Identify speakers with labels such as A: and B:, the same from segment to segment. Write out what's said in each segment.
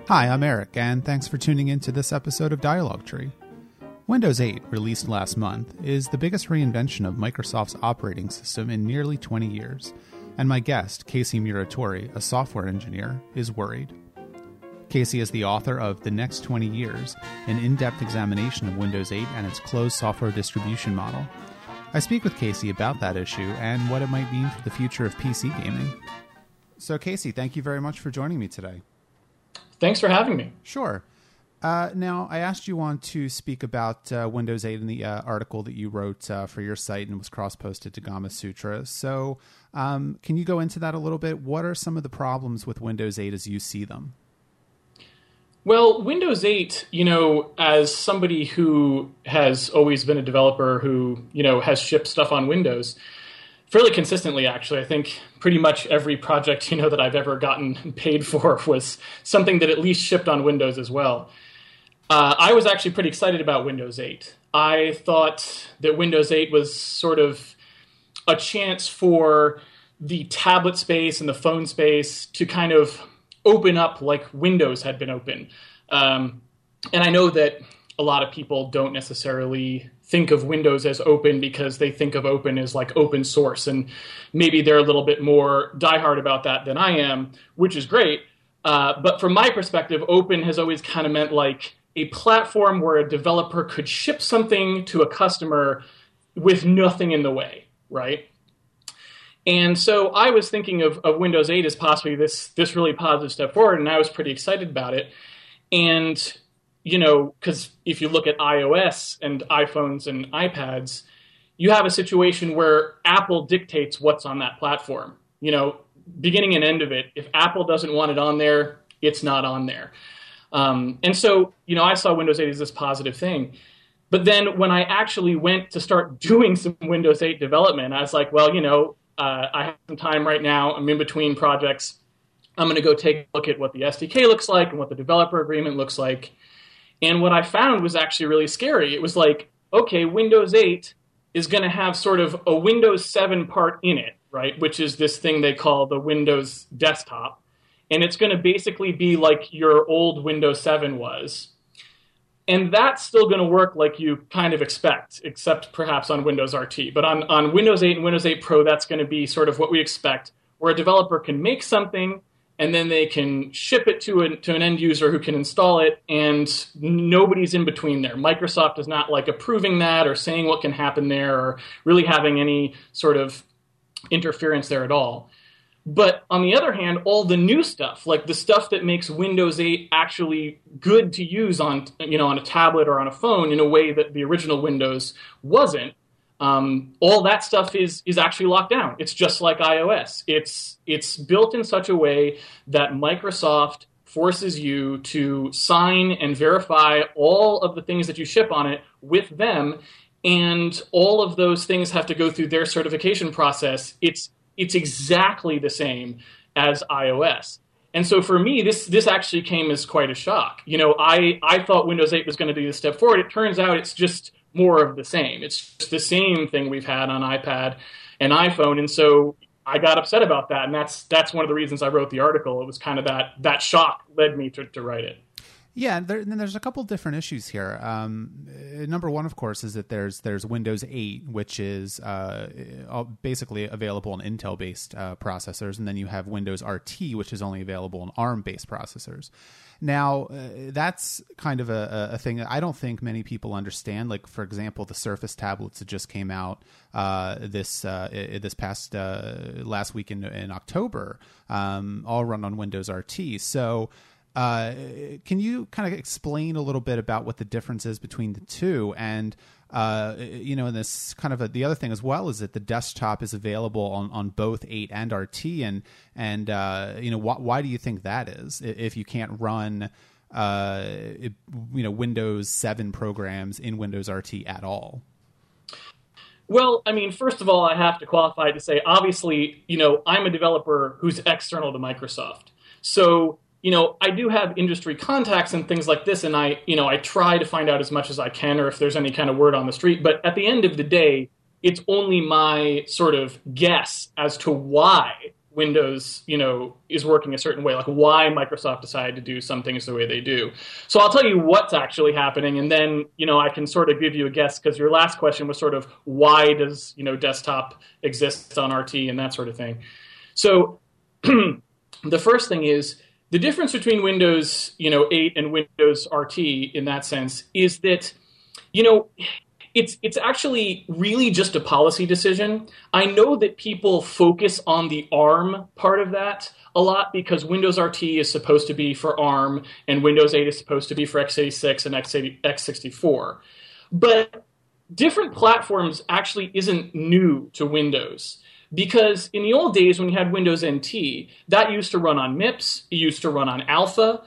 A: Hi, I'm Eric, and thanks for tuning in to this episode of Dialogue Tree. Windows 8, released last month, is the biggest reinvention of Microsoft's operating system in nearly 20 years, and my guest, Casey Muratori, a software engineer, is worried. Casey is the author of The Next 20 Years, an in-depth examination of Windows 8 and its closed software distribution model. I speak with Casey about that issue and what it might mean for the future of PC gaming. So, Casey, thank you very much for joining me today.
B: Thanks for having me.
A: Sure. Now, I asked you on to speak about Windows 8 in the article that you wrote for your site and was cross-posted to Gamasutra. So can you go into that a little bit? What are some of the problems with Windows 8 as you see them?
B: Well, Windows 8, as somebody who has always been a developer who, has shipped stuff on Windows, fairly consistently, actually. I think pretty much every project, that I've ever gotten paid for was something that at least shipped on Windows as well. I was actually pretty excited about Windows 8. I thought that Windows 8 was sort of a chance for the tablet space and the phone space to kind of open up like Windows had been open. And I know that a lot of people don't necessarily think of Windows as open because they think of open as like open source. And maybe they're a little bit more diehard about that than I am, which is great. But from my perspective, open has always kind of meant like a platform where a developer could ship something to a customer with nothing in the way, right? And so I was thinking of Windows 8 as possibly this really positive step forward, and I was pretty excited about it. And because if you look at iOS and iPhones and iPads, you have a situation where Apple dictates what's on that platform. Beginning and end of it, if Apple doesn't want it on there, it's not on there. And so, I saw Windows 8 as this positive thing. But then when I actually went to start doing some Windows 8 development, I was like, well, I have some time right now. I'm in between projects. I'm going to go take a look at what the SDK looks like and what the developer agreement looks like. And what I found was actually really scary. It was like, okay, Windows 8 is going to have sort of a Windows 7 part in it, right? Which is this thing they call the Windows desktop. And it's going to basically be like your old Windows 7 was. And that's still going to work like you kind of expect, except perhaps on Windows RT. But on Windows 8 and Windows 8 Pro, that's going to be sort of what we expect, where a developer can make something and then they can ship it to an end user who can install it, and nobody's in between there. Microsoft is not like approving that or saying what can happen there or really having any sort of interference there at all. But on the other hand, all the new stuff, like the stuff that makes Windows 8 actually good to use on a tablet or on a phone in a way that the original Windows wasn't, all that stuff is actually locked down. It's just like iOS. It's built in such a way that Microsoft forces you to sign and verify all of the things that you ship on it with them, and all of those things have to go through their certification process. It's exactly the same as iOS. And so for me, this actually came as quite a shock. I thought Windows 8 was going to be the step forward. It turns out it's just more of the same. It's just the same thing we've had on iPad and iPhone. And so I got upset about that. And that's one of the reasons I wrote the article. It was kind of that shock led me to write it.
A: Yeah, there's a couple different issues here. Number one, of course, is that there's Windows 8, which is basically available on Intel-based processors, and then you have Windows RT, which is only available on ARM-based processors. Now, that's kind of a thing that I don't think many people understand. Like, for example, the Surface tablets that just came out this past last week in October, all run on Windows RT. So can you kind of explain a little bit about what the difference is between the two? And and this kind of the other thing as well is that the desktop is available on both 8 and RT, and why do you think that is if you can't run Windows 7 programs in Windows RT at all?
B: Well, I mean, first of all, I have to qualify to say, obviously, I'm a developer who's external to Microsoft. So I do have industry contacts and things like this, and I try to find out as much as I can, or if there's any kind of word on the street. But at the end of the day, it's only my sort of guess as to why Windows, is working a certain way, like why Microsoft decided to do some things the way they do. So I'll tell you what's actually happening, and then, I can sort of give you a guess, because your last question was sort of why does, desktop exist on RT and that sort of thing. So the first thing is the difference between Windows, 8 and Windows RT in that sense is that, it's actually really just a policy decision. I know that people focus on the ARM part of that a lot because Windows RT is supposed to be for ARM and Windows 8 is supposed to be for x86 and x64. But different platforms actually isn't new to Windows. Because in the old days when you had Windows NT, that used to run on MIPS, it used to run on Alpha.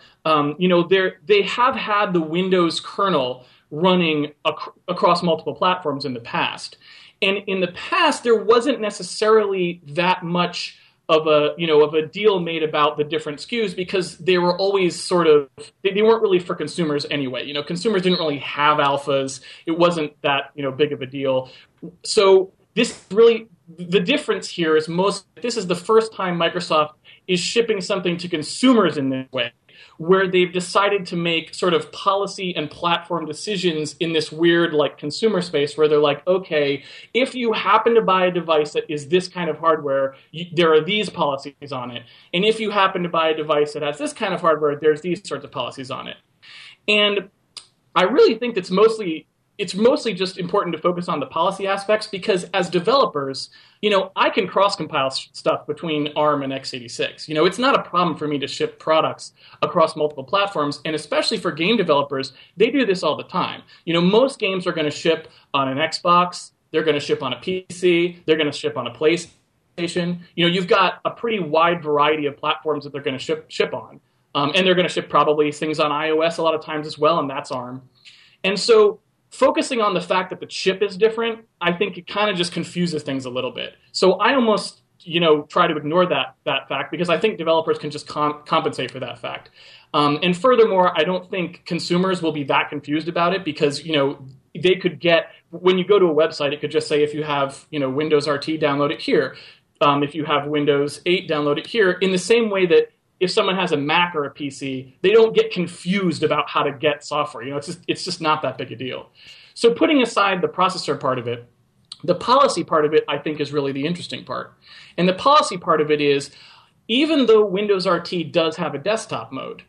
B: They have had the Windows kernel running across multiple platforms in the past. And in the past, there wasn't necessarily that much of a deal made about the different SKUs because they were always they weren't really for consumers anyway. Consumers didn't really have alphas. It wasn't that, big of a deal. So this really, the difference here is this is the first time Microsoft is shipping something to consumers in this way, where they've decided to make sort of policy and platform decisions in this weird consumer space where they're like, okay, if you happen to buy a device that is this kind of hardware, there are these policies on it. And if you happen to buy a device that has this kind of hardware, there's these sorts of policies on it. And I really think it's mostly just important to focus on the policy aspects because as developers, I can cross-compile stuff between ARM and x86. It's not a problem for me to ship products across multiple platforms, and especially for game developers, they do this all the time. Most games are going to ship on an Xbox, they're going to ship on a PC, they're going to ship on a PlayStation. You've got a pretty wide variety of platforms that they're going to ship on. And they're going to ship probably things on iOS a lot of times as well, and that's ARM. And so focusing on the fact that the chip is different, I think it kind of just confuses things a little bit. So I almost, try to ignore that fact because I think developers can just compensate for that fact. And furthermore, I don't think consumers will be that confused about it because, they could get, when you go to a website, it could just say if you have, Windows RT, download it here. If you have Windows 8, download it here. In the same way that if someone has a Mac or a PC, they don't get confused about how to get software. It's just not that big a deal. So putting aside the processor part of it, the policy part of it, I think, is really the interesting part. And the policy part of it is, even though Windows RT does have a desktop mode,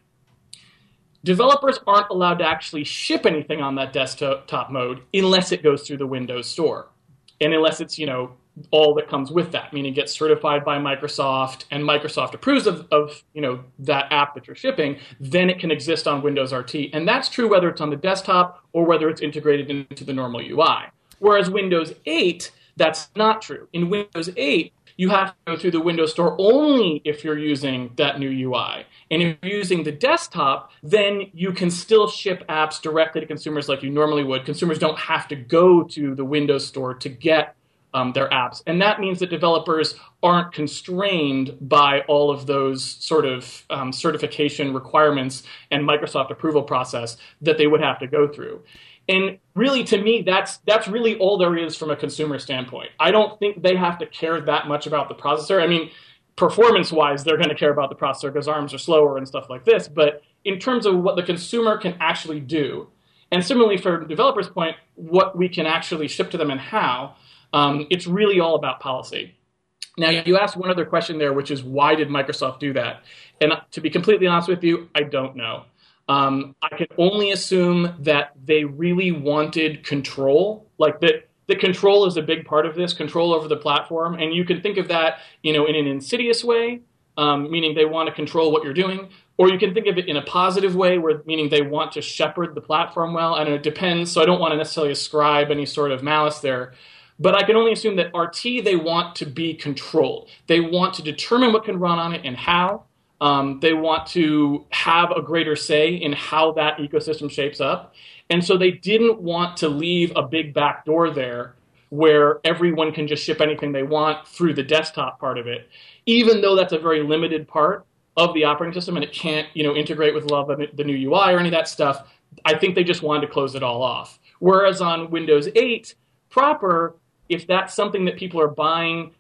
B: developers aren't allowed to actually ship anything on that desktop mode unless it goes through the Windows Store. And unless it's, all that comes with that, meaning it gets certified by Microsoft and Microsoft approves of that app that you're shipping, then it can exist on Windows RT. And that's true whether it's on the desktop or whether it's integrated into the normal UI. Whereas Windows 8, that's not true. In Windows 8, you have to go through the Windows Store only if you're using that new UI. And if you're using the desktop, then you can still ship apps directly to consumers like you normally would. Consumers don't have to go to the Windows Store to get their apps. And that means that developers aren't constrained by all of those sort of certification requirements and Microsoft approval process that they would have to go through. And really, to me, that's really all there is from a consumer standpoint. I don't think they have to care that much about the processor. I mean, performance-wise, they're going to care about the processor because ARMs are slower and stuff like this. But in terms of what the consumer can actually do, and similarly for the developer's point, what we can actually ship to them and how, it's really all about policy. Now, you asked one other question there, which is why did Microsoft do that? And to be completely honest with you, I don't know. I can only assume that they really wanted control, like that the control is a big part of this, control over the platform. And you can think of that, in an insidious way, meaning they want to control what you're doing, or you can think of it in a positive way, meaning they want to shepherd the platform well. And it depends, so I don't want to necessarily ascribe any sort of malice there. But I can only assume that RT, they want to be controlled. They want to determine what can run on it and how. They want to have a greater say in how that ecosystem shapes up. And so they didn't want to leave a big back door there where everyone can just ship anything they want through the desktop part of it, even though that's a very limited part of the operating system and it can't, integrate with the new UI or any of that stuff. I think they just wanted to close it all off. Whereas on Windows 8 proper, if that's something that people are buying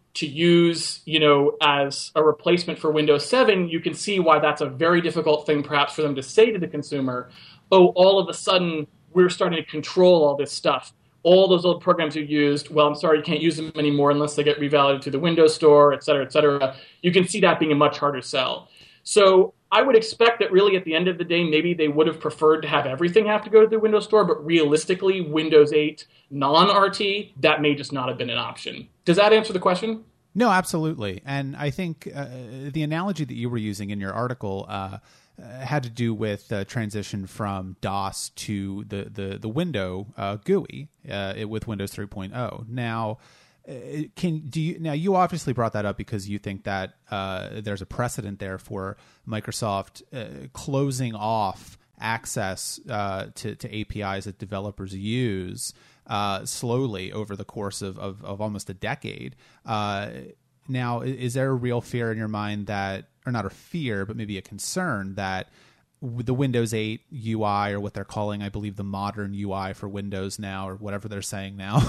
B: to use, as a replacement for Windows 7, you can see why that's a very difficult thing perhaps for them to say to the consumer. Oh, all of a sudden, we're starting to control all this stuff. All those old programs you used, well, I'm sorry, you can't use them anymore unless they get revalidated to the Windows Store, et cetera, et cetera. You can see that being a much harder sell. So I would expect that really at the end of the day, maybe they would have preferred to have everything have to go to the Windows Store, but realistically, Windows 8 non-RT, that may just not have been an option. Does that answer the question?
A: No, absolutely. And I think the analogy that you were using in your article had to do with transition from DOS to the window GUI with Windows 3.0. Now, you obviously brought that up because you think that there's a precedent there for Microsoft closing off access to APIs that developers use slowly over the course of almost a decade. Now, is there a real fear in your mind that, or not a fear, but maybe a concern that the Windows 8 UI, or what they're calling, I believe, the modern UI for Windows now, or whatever they're saying now,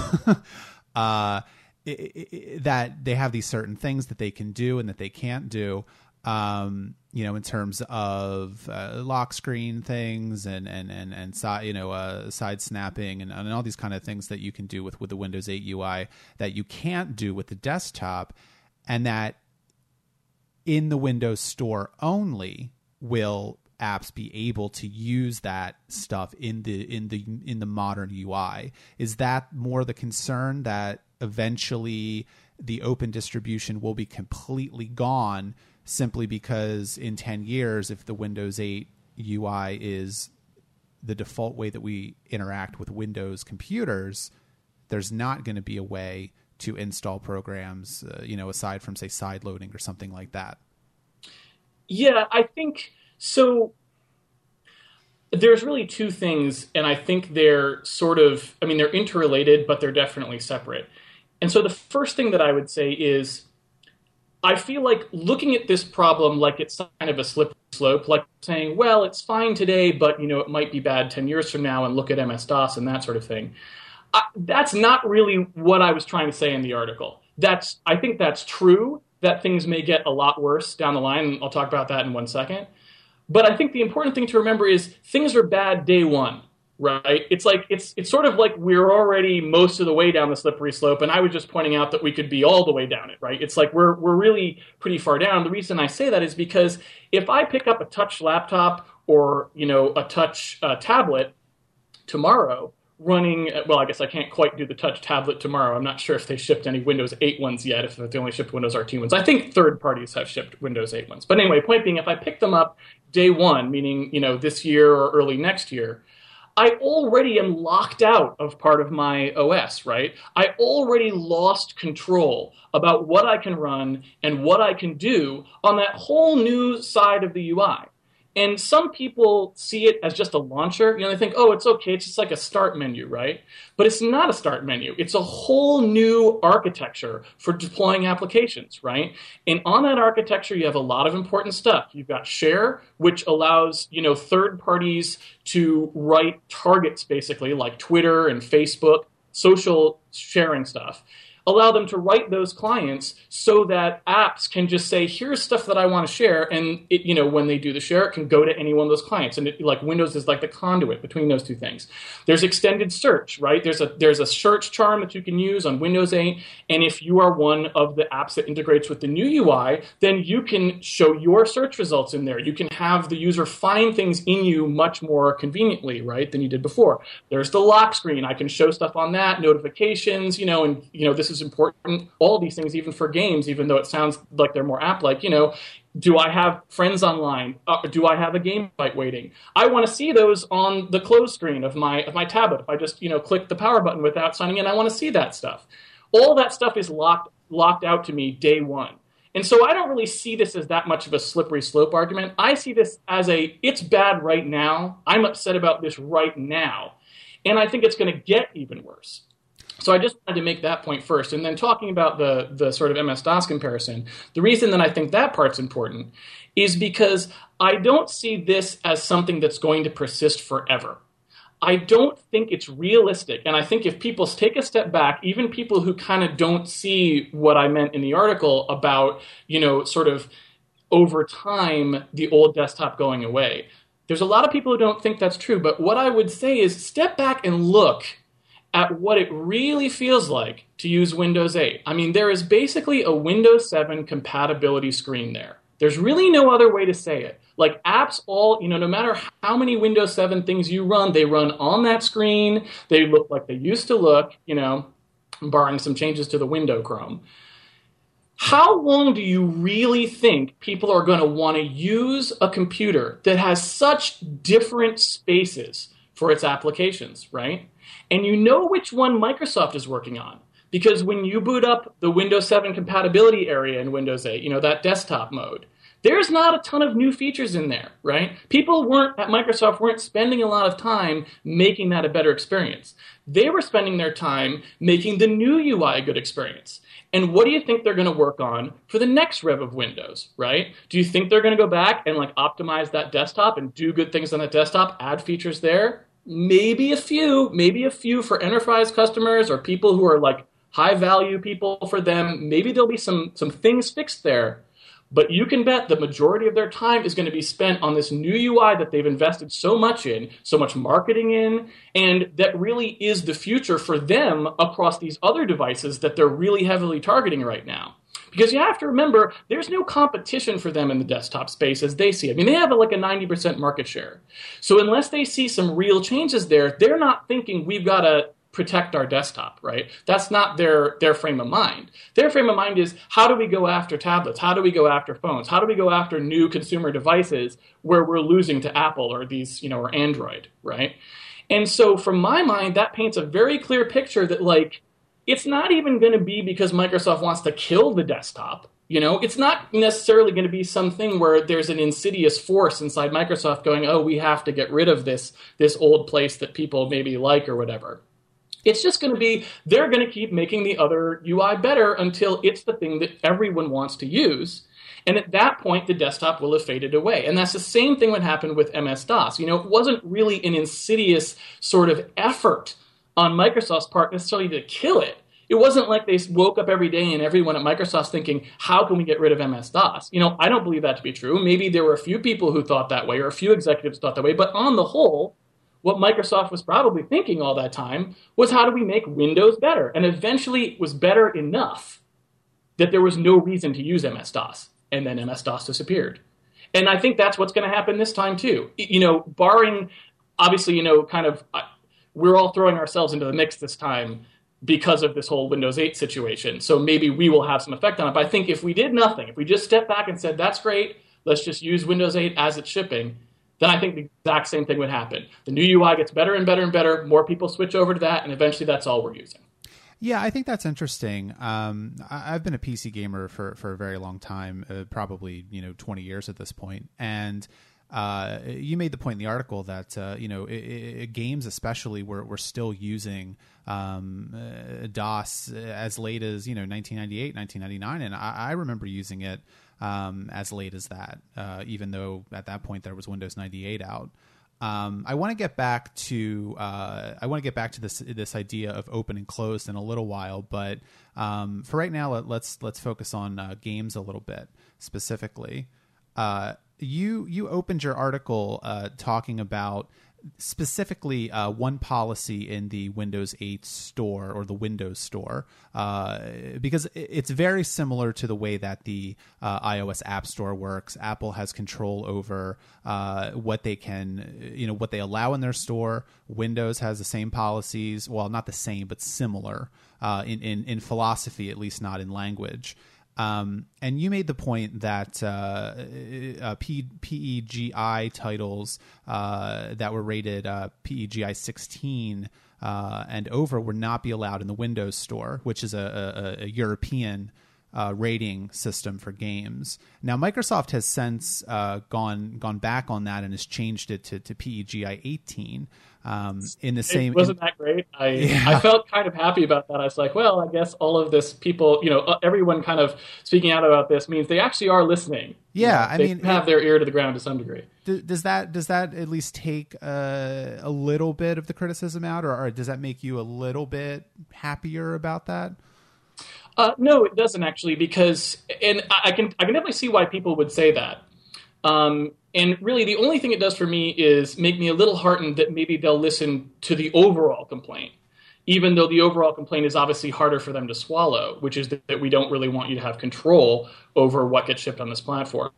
A: that they have these certain things that they can do and that they can't do, in terms of lock screen things and side snapping and all these kind of things that you can do with the Windows 8 UI that you can't do with the desktop, and that in the Windows Store only will apps be able to use that stuff in the modern UI. Is that more the concern, that eventually the open distribution will be completely gone simply because in 10 years, if the Windows 8 UI is the default way that we interact with Windows computers, there's not going to be a way to install programs, aside from, say, side loading or something like that?
B: Yeah, I think so. There's really two things, and I think they're they're interrelated, but they're definitely separate. And so the first thing that I would say is, I feel like looking at this problem like it's kind of a slippery slope, like saying, well, it's fine today, but it might be bad 10 years from now, and look at MS-DOS and that sort of thing. That's not really what I was trying to say in the article. I think that's true, that things may get a lot worse down the line, and I'll talk about that in 1 second. But I think the important thing to remember is things are bad day one, right? It's like it's sort of like we're already most of the way down the slippery slope, and I was just pointing out that we could be all the way down it, right? It's like we're really pretty far down. The reason I say that is because if I pick up a touch laptop or a touch tablet tomorrow, running, well, I guess I can't quite do the touch tablet tomorrow. I'm not sure if they shipped any Windows 8 ones yet, if they only shipped Windows RT ones. I think third parties have shipped Windows 8 ones. But anyway, point being, if I pick them up day one, meaning, this year or early next year, I already am locked out of part of my OS, right? I already lost control about what I can run and what I can do on that whole new side of the UI. And some people see it as just a launcher. They think, oh, it's okay. It's just like a start menu, right? But it's not a start menu. It's a whole new architecture for deploying applications, right? And on that architecture, you have a lot of important stuff. You've got Share, which allows, third parties to write targets, basically, like Twitter and Facebook, social sharing stuff. Allow them to write those clients so that apps can just say, here's stuff that I want to share. And it, when they do the share, it can go to any one of those clients. And Windows is like the conduit between those two things. There's extended search, right? There's a search charm that you can use on Windows 8. And if you are one of the apps that integrates with the new UI, then you can show your search results in there. You can have the user find things in you much more conveniently, right, than you did before. There's the lock screen. I can show stuff on that, notifications, and this is important. All of these things, even for games, even though it sounds like they're more app-like, do I have friends online? Do I have a game invite waiting? I want to see those on the close screen of my tablet. If I just click the power button without signing in, I want to see that stuff. All that stuff is locked out to me day one. And so I don't really see this as that much of a slippery slope argument. I see this as it's bad right now. I'm upset about this right now. And I think it's going to get even worse. So I just wanted to make that point first. And then talking about the sort of MS-DOS comparison, the reason that I think that part's important is because I don't see this as something that's going to persist forever. I don't think it's realistic. And I think if people take a step back, even people who kind of don't see what I meant in the article about, sort of over time, the old desktop going away. There's a lot of people who don't think that's true. But what I would say is step back and look at what it really feels like to use Windows 8. I mean, there is basically a Windows 7 compatibility screen there. There's really no other way to say it. Like apps no matter how many Windows 7 things you run, they run on that screen. They look like they used to look, barring some changes to the window Chrome. How long do you really think people are going to want to use a computer that has such different spaces for its applications, right? And you know which one Microsoft is working on. Because when you boot up the Windows 7 compatibility area in Windows 8, that desktop mode, there's not a ton of new features in there, right? People at Microsoft weren't spending a lot of time making that a better experience. They were spending their time making the new UI a good experience. And what do you think they're going to work on for the next rev of Windows, right? Do you think they're going to go back and optimize that desktop and do good things on that desktop, add features there? Maybe a few for enterprise customers or people who are high value people for them. Maybe there'll be some things fixed there. But you can bet the majority of their time is going to be spent on this new UI that they've invested so much in, so much marketing in, and that really is the future for them across these other devices that they're really heavily targeting right now. Because you have to remember, there's no competition for them in the desktop space as they see it. I mean, they have a 90% market share. So unless they see some real changes there, they're not thinking we've got to protect our desktop, right? That's not their frame of mind. Their frame of mind is, how do we go after tablets? How do we go after phones? How do we go after new consumer devices where we're losing to Apple or these, or Android, right? And so from my mind, that paints a very clear picture that it's not even going to be because Microsoft wants to kill the desktop. It's not necessarily going to be something where there's an insidious force inside Microsoft going, oh, we have to get rid of this old place that people maybe like or whatever. It's just going to be, they're going to keep making the other UI better until it's the thing that everyone wants to use. And at that point, the desktop will have faded away. And that's the same thing that happened with MS-DOS. It wasn't really an insidious sort of effort on Microsoft's part necessarily to kill it. It wasn't like they woke up every day and everyone at Microsoft's thinking, how can we get rid of MS-DOS? I don't believe that to be true. Maybe there were a few people who thought that way or a few executives thought that way. But on the whole, what Microsoft was probably thinking all that time was, how do we make Windows better? And eventually it was better enough that there was no reason to use MS-DOS. And then MS-DOS disappeared. And I think that's what's going to happen this time too. Barring, obviously, we're all throwing ourselves into the mix this time because of this whole Windows 8 situation. So maybe we will have some effect on it. But I think if we did nothing, if we just stepped back and said, that's great, let's just use Windows 8 as it's shipping, then I think the exact same thing would happen. The new UI gets better and better and better. More people switch over to that, and eventually that's all we're using.
A: Yeah, I think that's interesting. I've been a PC gamer for a very long time, probably 20 years at this point. And you made the point in the article that games especially were still using DOS as late as 1998, 1999, and I remember using it as late as that, even though at that point there was Windows 98 out. I want to get back to this idea of open and closed in a little while, but for right now, let's focus on games a little bit specifically. You opened your article talking about specifically one policy in the Windows 8 store or the Windows Store, because it's very similar to the way that the iOS App Store works. Apple has control over what they can, what they allow in their store. Windows has the same policies, well, not the same, but similar in philosophy, at least not in language. And you made the point that PEGI titles that were rated PEGI 16 and over would not be allowed in the Windows Store, which is a European rating system for games. Now, Microsoft has since gone back on that and has changed it to PEGI 18. In the same,
B: wasn't that great? I felt kind of happy about that. I was like, well, I guess all of this people, everyone kind of speaking out about this means they actually are listening.
A: Yeah,
B: they have their ear to the ground to some degree.
A: Does that at least take a little bit of the criticism out, or does that make you a little bit happier about that?
B: No, it doesn't actually, because and I can definitely see why people would say that. And really, the only thing it does for me is make me a little heartened that maybe they'll listen to the overall complaint, even though the overall complaint is obviously harder for them to swallow, which is that we don't really want you to have control over what gets shipped on this platform.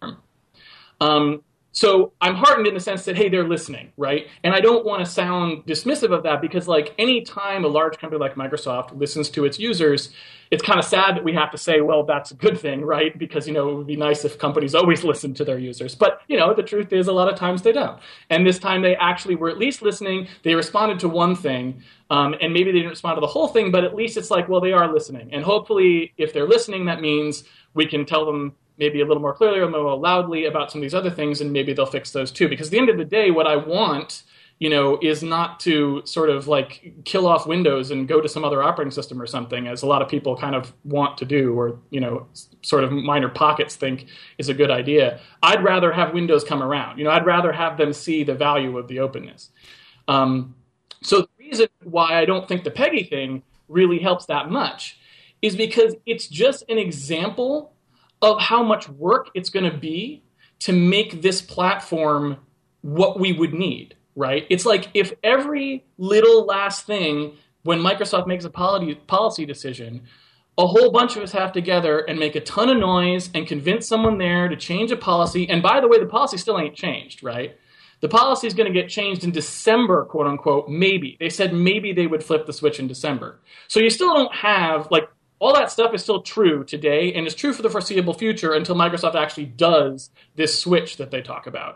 B: So I'm heartened in the sense that, hey, they're listening, right? And I don't want to sound dismissive of that because, like, any time a large company like Microsoft listens to its users, it's kind of sad that we have to say, well, that's a good thing, right? Because, it would be nice if companies always listened to their users. But, the truth is a lot of times they don't. And this time they actually were at least listening. They responded to one thing, and maybe they didn't respond to the whole thing, but at least it's like, well, they are listening. And hopefully, if they're listening, that means we can tell them maybe a little more clearly or more loudly about some of these other things, and maybe they'll fix those too. Because at the end of the day, what I want, is not to sort of like kill off Windows and go to some other operating system or something, as a lot of people kind of want to do, or, sort of minor pockets think is a good idea. I'd rather have Windows come around. I'd rather have them see the value of the openness. So the reason why I don't think the PEGI thing really helps that much is because it's just an example of how much work it's going to be to make this platform what we would need, right? It's like if every little last thing, when Microsoft makes a policy decision, a whole bunch of us have to together and make a ton of noise and convince someone there to change a policy. And by the way, the policy still ain't changed, right? The policy is going to get changed in December, quote unquote, maybe. They said maybe they would flip the switch in December. So you still don't have, like, all that stuff is still true today and is true for the foreseeable future until Microsoft actually does this switch that they talk about.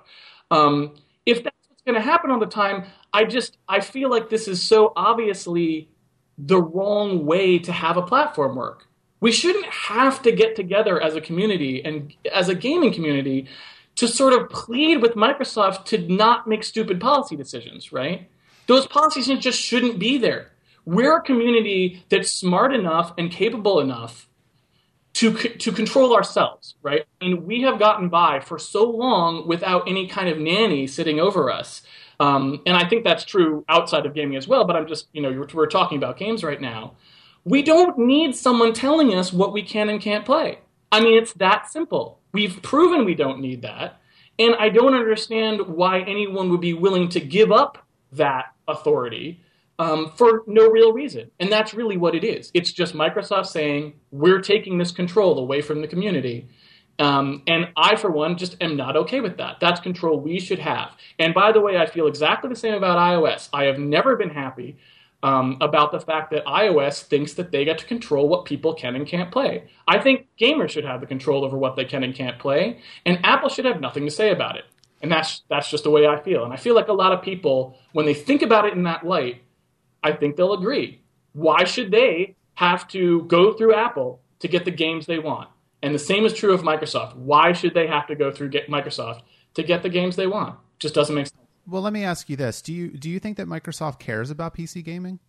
B: If that's what's going to happen all the time, I feel like this is so obviously the wrong way to have a platform work. We shouldn't have to get together as a community and as a gaming community to sort of plead with Microsoft to not make stupid policy decisions, right? Those policies just shouldn't be there. We're a community that's smart enough and capable enough to control ourselves, right? And we have gotten by for so long without any kind of nanny sitting over us. And I think that's true outside of gaming as well, but I'm just, we're talking about games right now. We don't need someone telling us what we can and can't play. I mean, it's that simple. We've proven we don't need that. And I don't understand why anyone would be willing to give up that authority for no real reason. And that's really what it is. It's just Microsoft saying, we're taking this control away from the community. And I, for one, just am not okay with that. That's control we should have. And by the way, I feel exactly the same about iOS. I have never been happy about the fact that iOS thinks that they get to control what people can and can't play. I think gamers should have the control over what they can and can't play, and Apple should have nothing to say about it. And that's just the way I feel. And I feel like a lot of people, when they think about it in that light, I think they'll agree. Why should they have to go through Apple to get the games they want? And the same is true of Microsoft. Why should they have to go through Microsoft to get the games they want? Just doesn't make sense.
A: Well, let me ask you this. Do you think that Microsoft cares about PC gaming?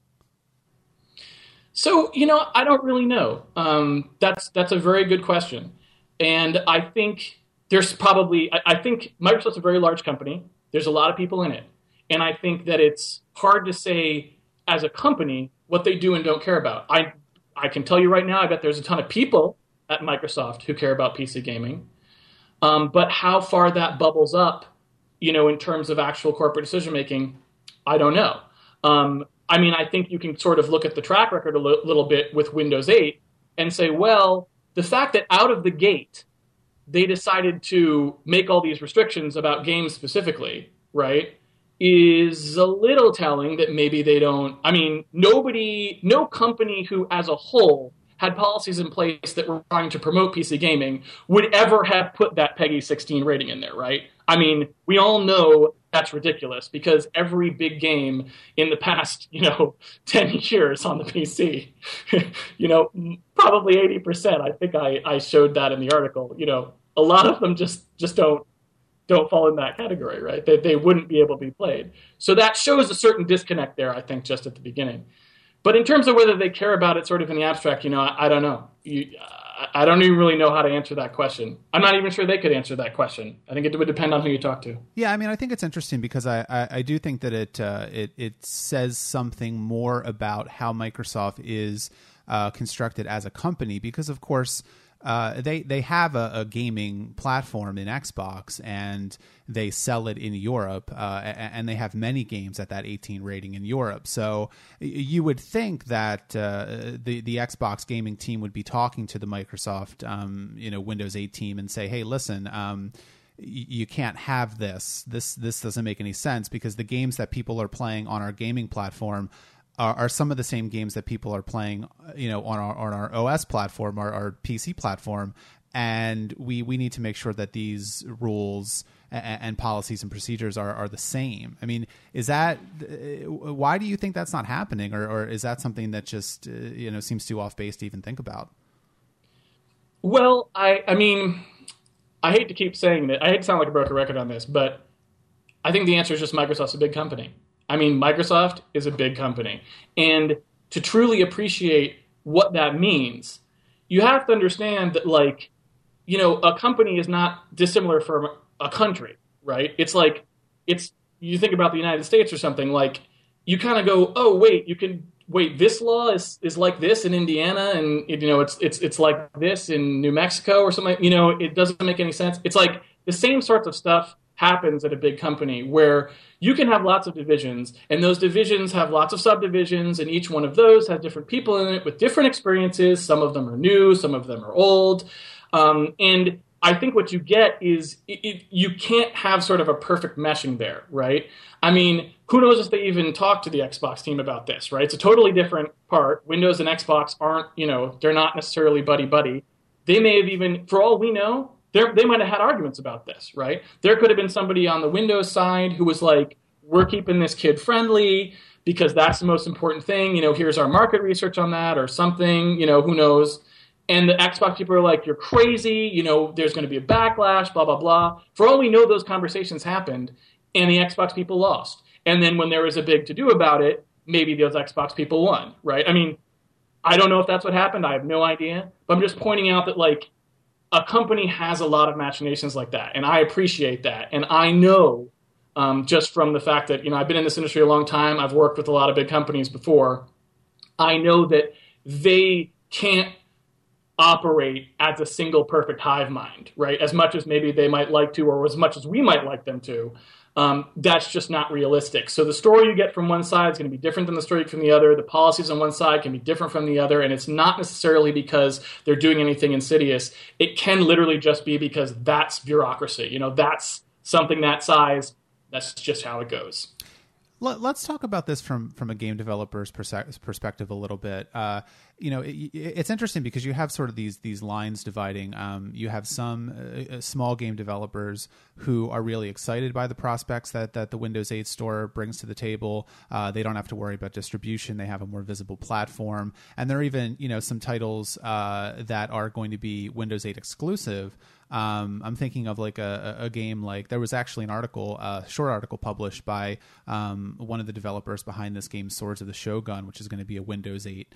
B: So, I don't really know. That's a very good question. And I think I think Microsoft's a very large company. There's a lot of people in it. And I think that it's hard to say as a company what they do and don't care about. I can tell you right now, I bet there's a ton of people at Microsoft who care about PC gaming. But how far that bubbles up, in terms of actual corporate decision-making, I don't know. I think you can sort of look at the track record a little bit with Windows 8 and say, well, the fact that out of the gate, they decided to make all these restrictions about games specifically, right, is a little telling that maybe they don't. No company who as a whole had policies in place that were trying to promote PC gaming would ever have put that PEGI 16 rating in there, right? We all know that's ridiculous because every big game in the past, 10 years on the PC, probably 80%. I think I showed that in the article. A lot of them just don't fall in that category, right? They wouldn't be able to be played. So that shows a certain disconnect there, I think, just at the beginning. But in terms of whether they care about it sort of in the abstract, I don't know. I don't even really know how to answer that question. I'm not even sure they could answer that question. I think it would depend on who you talk to.
A: Yeah, I mean, I think it's interesting because I do think that it says something more about how Microsoft is constructed as a company because, of course, they have a gaming platform in Xbox and they sell it in Europe and they have many games at that 18 rating in Europe. So you would think that the Xbox gaming team would be talking to the Microsoft Windows 8 team and say, hey, listen, you can't have this. This doesn't make any sense because the games that people are playing on our gaming platform are some of the same games that people are playing, on our OS platform, our PC platform, and we need to make sure that these rules and policies and procedures are the same. I mean, why do you think that's not happening, or is that something that just seems too off base to even think about?
B: Well, I mean, I hate to keep saying that. I hate to sound like a broken record on this, but I think the answer is just Microsoft's a big company. I mean, Microsoft is a big company. And to truly appreciate what that means, you have to understand that, a company is not dissimilar from a country, right? It's like, you think about the United States or something, you kind of go, oh, wait, this law is like this in Indiana, and, it's like this in New Mexico or something. It doesn't make any sense. It's like the same sorts of stuff happens at a big company where you can have lots of divisions, and those divisions have lots of subdivisions, and each one of those has different people in it with different experiences. Some of them are new, some of them are old. And I think what you get is you can't have sort of a perfect meshing there, right? I mean, who knows if they even talk to the Xbox team about this, right? It's a totally different part. Windows and Xbox aren't, they're not necessarily buddy-buddy. They may have even, for all we know, they might have had arguments about this, right? There could have been somebody on the Windows side who was like, we're keeping this kid friendly because that's the most important thing. Here's our market research on that or something, who knows? And the Xbox people are like, you're crazy. There's going to be a backlash, blah, blah, blah. For all we know, those conversations happened and the Xbox people lost. And then when there was a big to-do about it, maybe those Xbox people won, right? I mean, I don't know if that's what happened. I have no idea. But I'm just pointing out that, a company has a lot of machinations like that, and I appreciate that. And I know, just from the fact that, I've been in this industry a long time, I've worked with a lot of big companies before, I know that they can't operate as a single perfect hive mind, right? As much as maybe they might like to, or as much as we might like them to. That's just not realistic. So the story you get from one side is going to be different than the story from the other. The policies on one side can be different from the other, and it's not necessarily because they're doing anything insidious. It can literally just be because that's bureaucracy. That's something that size. That's just how it goes.
A: Let's talk about this from a game developer's perspective a little bit. It's interesting because you have sort of these lines dividing. You have some small game developers who are really excited by the prospects that the Windows 8 store brings to the table. They don't have to worry about distribution. They have a more visible platform. And there are even, some titles that are going to be Windows 8 exclusive. I'm thinking of a game there was actually a short article published by one of the developers behind this game, Swords of the Shogun, which is going to be a Windows 8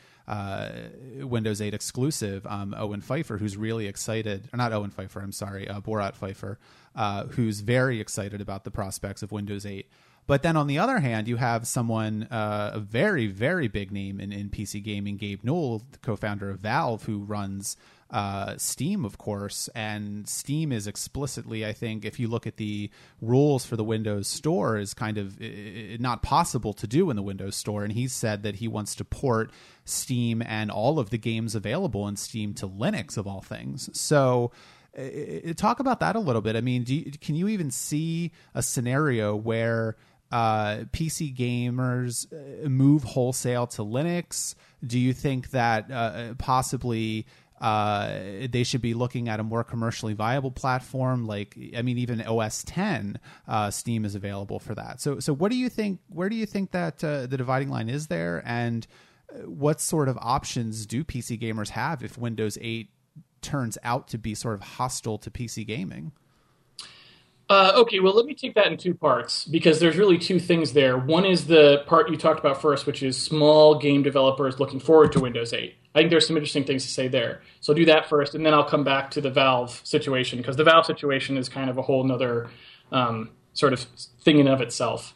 A: exclusive. Owen Pfeiffer, who's really excited, or not Owen Pfeiffer, I'm sorry, Borat Pfeiffer, who's very excited about the prospects of Windows 8. But then on the other hand, you have someone, a very, very big name in PC gaming, Gabe Newell, the co-founder of Valve, who runs Steam, of course. And Steam is explicitly, I think, if you look at the rules for the Windows Store, is kind of not possible to do in the Windows Store. And he said that he wants to port Steam and all of the games available in Steam to Linux, of all things. So talk about that a little bit. I mean, can you even see a scenario where PC gamers move wholesale to Linux? Do you think that possibly They should be looking at a more commercially viable platform. Like, I mean, even OS 10, Steam is available for that. So what do you think? Where do you think that the dividing line is there, and what sort of options do PC gamers have if Windows 8 turns out to be sort of hostile to PC gaming?
B: Okay, well, let me take that in two parts, because there's really two things there. One is the part you talked about first, which is small game developers looking forward to Windows 8. I think there's some interesting things to say there. So I'll do that first, and then I'll come back to the Valve situation, because the Valve situation is kind of a whole nother sort of thing in of itself.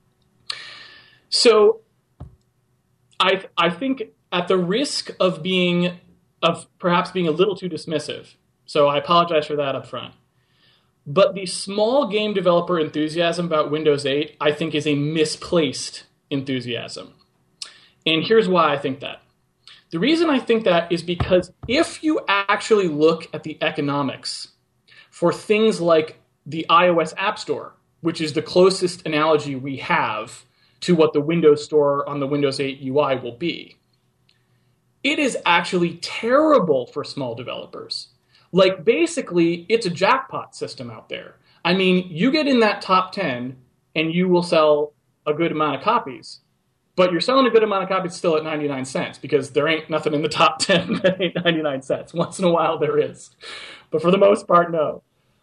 B: So I think, at the risk of perhaps being a little too dismissive, so I apologize for that up front, but the small game developer enthusiasm about Windows 8, I think, is a misplaced enthusiasm. And here's why I think that. The reason I think that is because if you actually look at the economics for things like the iOS App Store, which is the closest analogy we have to what the Windows Store on the Windows 8 UI will be, it is actually terrible for small developers. Like, basically, it's a jackpot system out there. I mean, you get in that top 10 and you will sell a good amount of copies. But you're selling a good amount of copies still at 99 cents, because there ain't nothing in the top 10 that ain't 99 cents. Once in a while there is. But for the most part, no.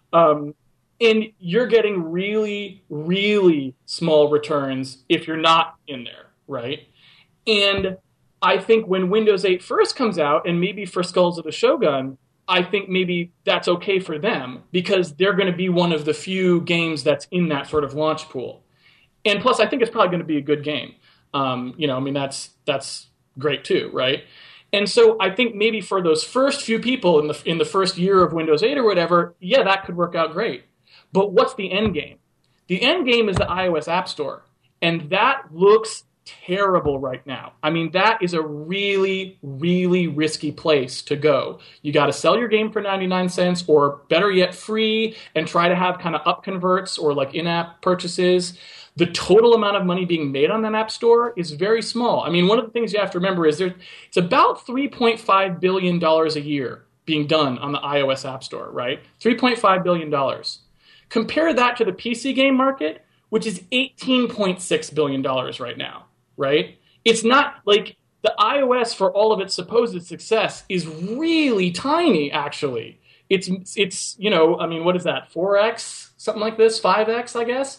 B: And you're getting really, really small returns if you're not in there, right? And I think when Windows 8 first comes out, and maybe for Skulls of the Shogun, I think maybe that's okay for them, because they're going to be one of the few games that's in that sort of launch pool. And plus, I think it's probably going to be a good game. I mean, that's great too, right? And so I think maybe for those first few people in the first year of Windows 8 or whatever, yeah, that could work out great. But what's the end game? The end game is the iOS App Store, and that looks terrible right now. I mean, that is a really, really risky place to go. You got to sell your game for 99 cents, or better yet, free, and try to have kind of up converts or like in-app purchases. The total amount of money being made on that app store is very small. I mean, one of the things you have to remember is it's about $3.5 billion a year being done on the iOS App Store, right? $3.5 billion. Compare that to the PC game market, which is $18.6 billion right now, right? It's not like the iOS, for all of its supposed success, is really tiny, actually. It's I mean, what is that, 4x, something like this, 5x, I guess?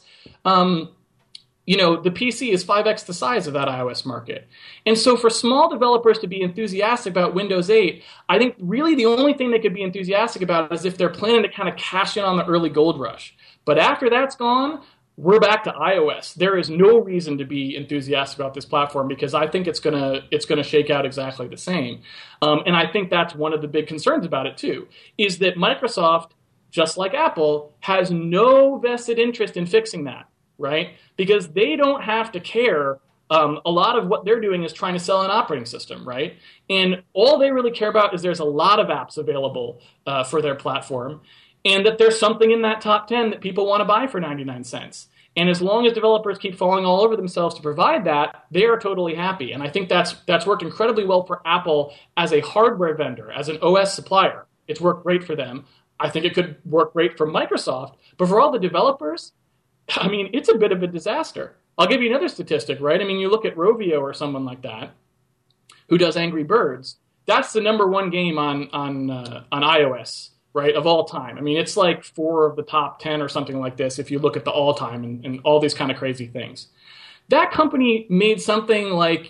B: The PC is 5x the size of that iOS market. And so for small developers to be enthusiastic about Windows 8, I think really the only thing they could be enthusiastic about is if they're planning to kind of cash in on the early gold rush. But after that's gone, we're back to iOS. There is no reason to be enthusiastic about this platform, because I think it's gonna shake out exactly the same. And I think that's one of the big concerns about it too, is that Microsoft, just like Apple, has no vested interest in fixing that. Right? Because they don't have to care. A lot of what they're doing is trying to sell an operating system, right? And all they really care about is there's a lot of apps available for their platform, and that there's something in that top 10 that people want to buy for 99 cents. And as long as developers keep falling all over themselves to provide that, they are totally happy. And I think that's worked incredibly well for Apple as a hardware vendor, as an OS supplier. It's worked great for them. I think it could work great for Microsoft, but for all the developers, I mean, it's a bit of a disaster. I'll give you another statistic, right? I mean, you look at Rovio or someone like that, who does Angry Birds. That's the number one game on iOS, right, of all time. I mean, it's like 4 of the top 10 or something like this if you look at the all time and all these kind of crazy things. That company made something like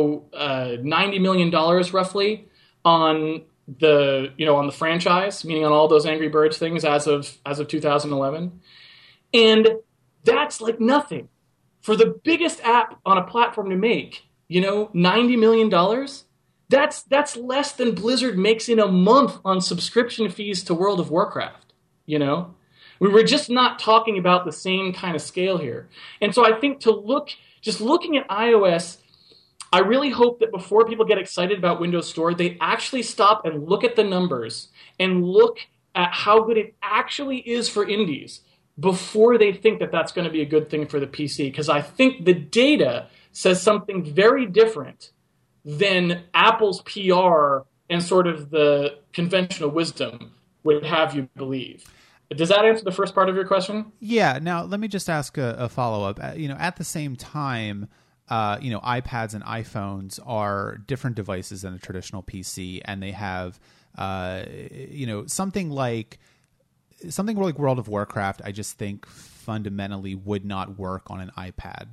B: $90 million roughly on the franchise, meaning on all those Angry Birds things as of 2011, and that's like nothing. For the biggest app on a platform to make, $90 million, that's less than Blizzard makes in a month on subscription fees to World of Warcraft, We were just not talking about the same kind of scale here. And so I think looking at iOS, I really hope that before people get excited about Windows Store, they actually stop and look at the numbers and look at how good it actually is for indies before they think that that's going to be a good thing for the PC. Because I think the data says something very different than Apple's PR and sort of the conventional wisdom would have you believe. Does that answer the first part of your question?
A: Yeah. Now, let me just ask a follow-up. At the same time, iPads and iPhones are different devices than a traditional PC, and they have, something like World of Warcraft, I just think fundamentally would not work on an iPad.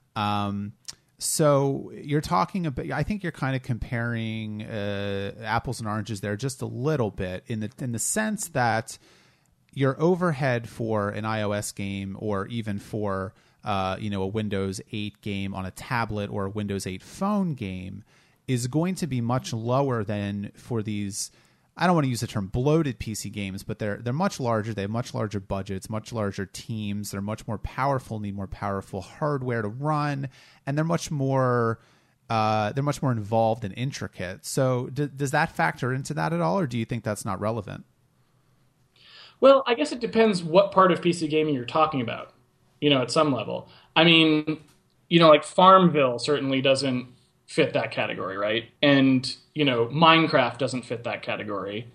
A: So you're talking about, I think you're kind of comparing apples and oranges there just a little bit in the sense that your overhead for an iOS game, or even for a Windows 8 game on a tablet or a Windows 8 phone game, is going to be much lower than for these, I don't want to use the term bloated PC games, but they're much larger. They have much larger budgets, much larger teams. They're much more powerful, need more powerful hardware to run, and they're much more involved and intricate. So does that factor into that at all, or do you think that's not relevant?
B: Well, I guess it depends what part of PC gaming you're talking about, at some level. I mean, like Farmville certainly doesn't fit that category, right? And, Minecraft doesn't fit that category.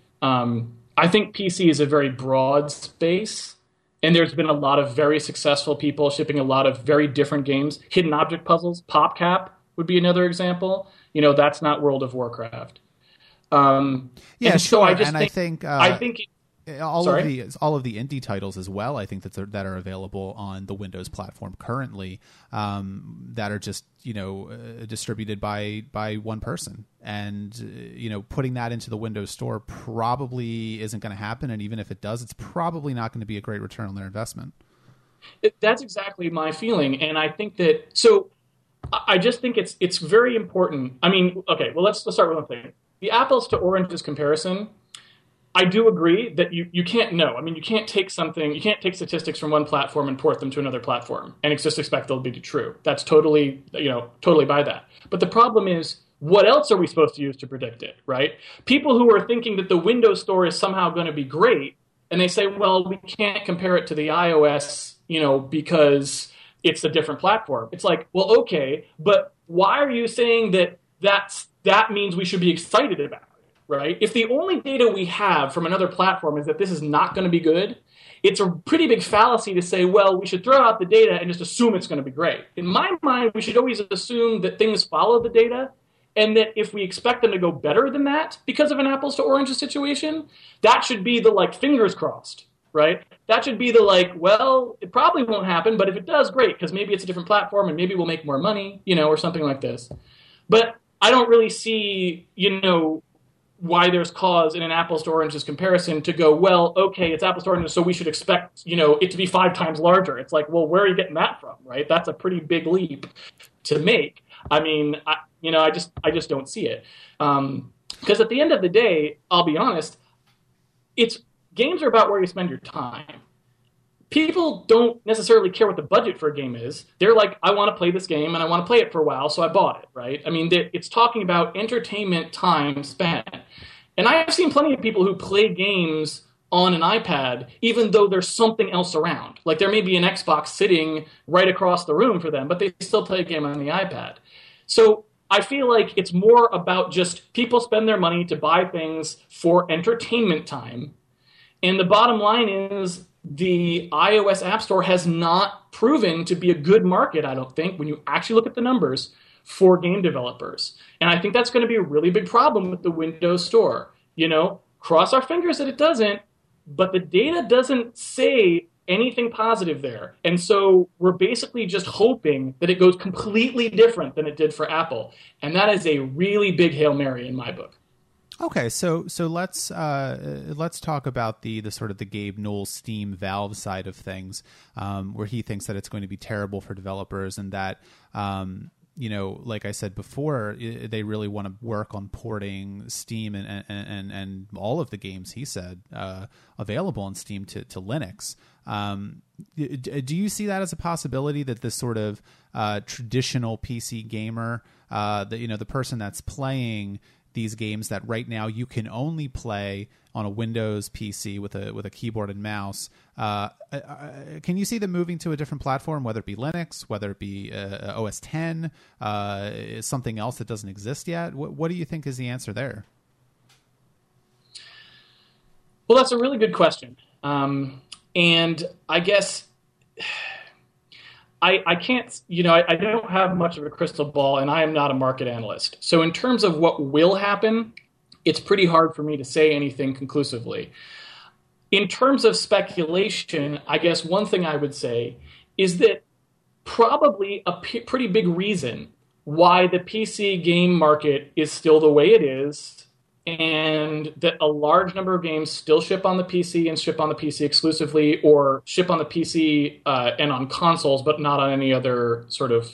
B: I think PC is a very broad space, and there's been a lot of very successful people shipping a lot of very different games. Hidden object puzzles, PopCap would be another example. That's not World of Warcraft.
A: Yeah, sure.
B: So
A: I think all of the indie titles as well, I think that are available on the Windows platform currently, that are just distributed by one person, and putting that into the Windows Store probably isn't going to happen, and even if it does, it's probably not going to be a great return on their investment.
B: That's exactly my feeling, and I think that so. I just think it's very important. I mean, okay, well let's start with one thing: the apples to oranges comparison. I do agree that you can't know. I mean, you can't take statistics from one platform and port them to another platform and just expect they'll be true. That's totally by that. But the problem is, what else are we supposed to use to predict it, right? People who are thinking that the Windows Store is somehow going to be great, and they say, well, we can't compare it to the iOS, because it's a different platform. It's like, well, okay, but why are you saying that means we should be excited about it? Right? If the only data we have from another platform is that this is not going to be good, it's a pretty big fallacy to say, well, we should throw out the data and just assume it's going to be great. In my mind, we should always assume that things follow the data, and that if we expect them to go better than that because of an apples to oranges situation, that should be the fingers crossed, right? That should be the well, it probably won't happen, but if it does, great, because maybe it's a different platform and maybe we'll make more money, or something like this. But I don't really see, why there's cause in an apples to oranges comparison to go, well, okay, it's apples to oranges, so we should expect, it to be 5 times larger. It's like, well, where are you getting that from, right? That's a pretty big leap to make. I mean, I just don't see it. Because at the end of the day, I'll be honest, games are about where you spend your time. People don't necessarily care what the budget for a game is. They're like, I want to play this game and I want to play it for a while, so I bought it, right? I mean, it's talking about entertainment time spent. And I've seen plenty of people who play games on an iPad, even though there's something else around. Like there may be an Xbox sitting right across the room for them, but they still play a game on the iPad. So I feel like it's more about just people spend their money to buy things for entertainment time. And the bottom line is, the iOS App Store has not proven to be a good market, I don't think, when you actually look at the numbers for game developers. And I think that's going to be a really big problem with the Windows Store. Cross our fingers that it doesn't, but the data doesn't say anything positive there. And so we're basically just hoping that it goes completely different than it did for Apple. And that is a really big Hail Mary in my book.
A: Okay, so let's talk about the sort of the Gabe Newell Steam Valve side of things, where he thinks that it's going to be terrible for developers, and that like I said before, they really want to work on porting Steam and all of the games he said available on Steam to Linux. Do you see that as a possibility, that this sort of traditional PC gamer, the person that's playing these games that right now you can only play on a Windows PC with a keyboard and mouse, can you see them moving to a different platform, whether it be Linux, whether it be OS X, something else that doesn't exist yet? What do you think is the answer there?
B: Well, that's a really good question. And I guess I can't, I don't have much of a crystal ball and I am not a market analyst. So in terms of what will happen, it's pretty hard for me to say anything conclusively. In terms of speculation, I guess one thing I would say is that probably a pretty big reason why the PC game market is still the way it is, and that a large number of games still ship on the PC and ship on the PC exclusively, or ship on the PC and on consoles, but not on any other sort of,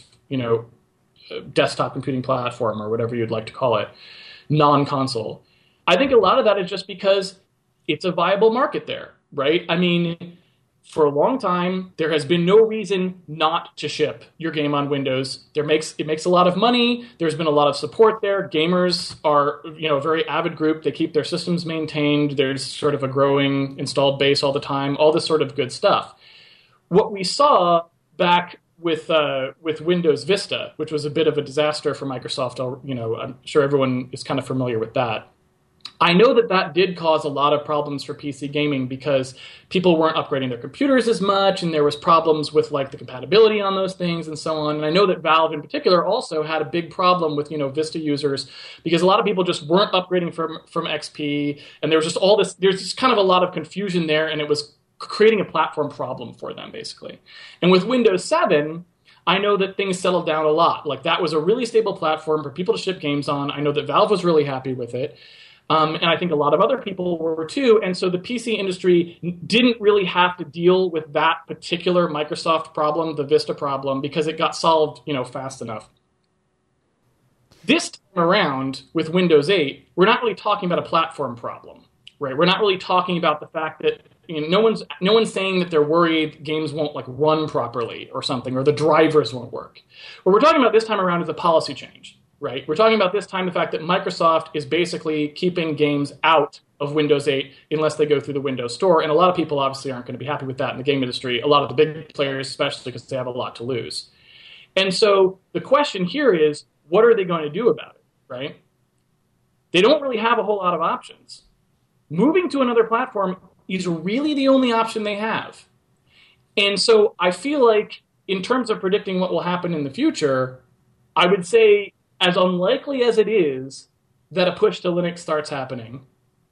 B: desktop computing platform or whatever you'd like to call it, non-console. I think a lot of that is just because it's a viable market there, right? I mean, for a long time, there has been no reason not to ship your game on Windows. It makes a lot of money. There's been a lot of support there. Gamers are, a very avid group. They keep their systems maintained. There's sort of a growing installed base all the time, all this sort of good stuff. What we saw back with Windows Vista, which was a bit of a disaster for Microsoft, I'm sure everyone is kind of familiar with that. I know that did cause a lot of problems for PC gaming because people weren't upgrading their computers as much, and there was problems with like the compatibility on those things and so on. And I know that Valve in particular also had a big problem with, Vista users because a lot of people just weren't upgrading from XP, and there was just there's just kind of a lot of confusion there, and it was creating a platform problem for them basically. And with Windows 7, I know that things settled down a lot. Like that was a really stable platform for people to ship games on. I know that Valve was really happy with it. And I think a lot of other people were too. And so the PC industry didn't really have to deal with that particular Microsoft problem, the Vista problem, because it got solved, fast enough. This time around with Windows 8, we're not really talking about a platform problem, right? We're not really talking about the fact that no one's saying that they're worried games won't like run properly or something, or the drivers won't work. What we're talking about this time around is a policy change. Right? We're talking about this time the fact that Microsoft is basically keeping games out of Windows 8 unless they go through the Windows Store. And a lot of people obviously aren't going to be happy with that in the game industry, a lot of the big players, especially because they have a lot to lose. And so the question here is, what are they going to do about it, right? They don't really have a whole lot of options. Moving to another platform is really the only option they have. And so I feel like in terms of predicting what will happen in the future, I would say as unlikely as it is that a push to Linux starts happening,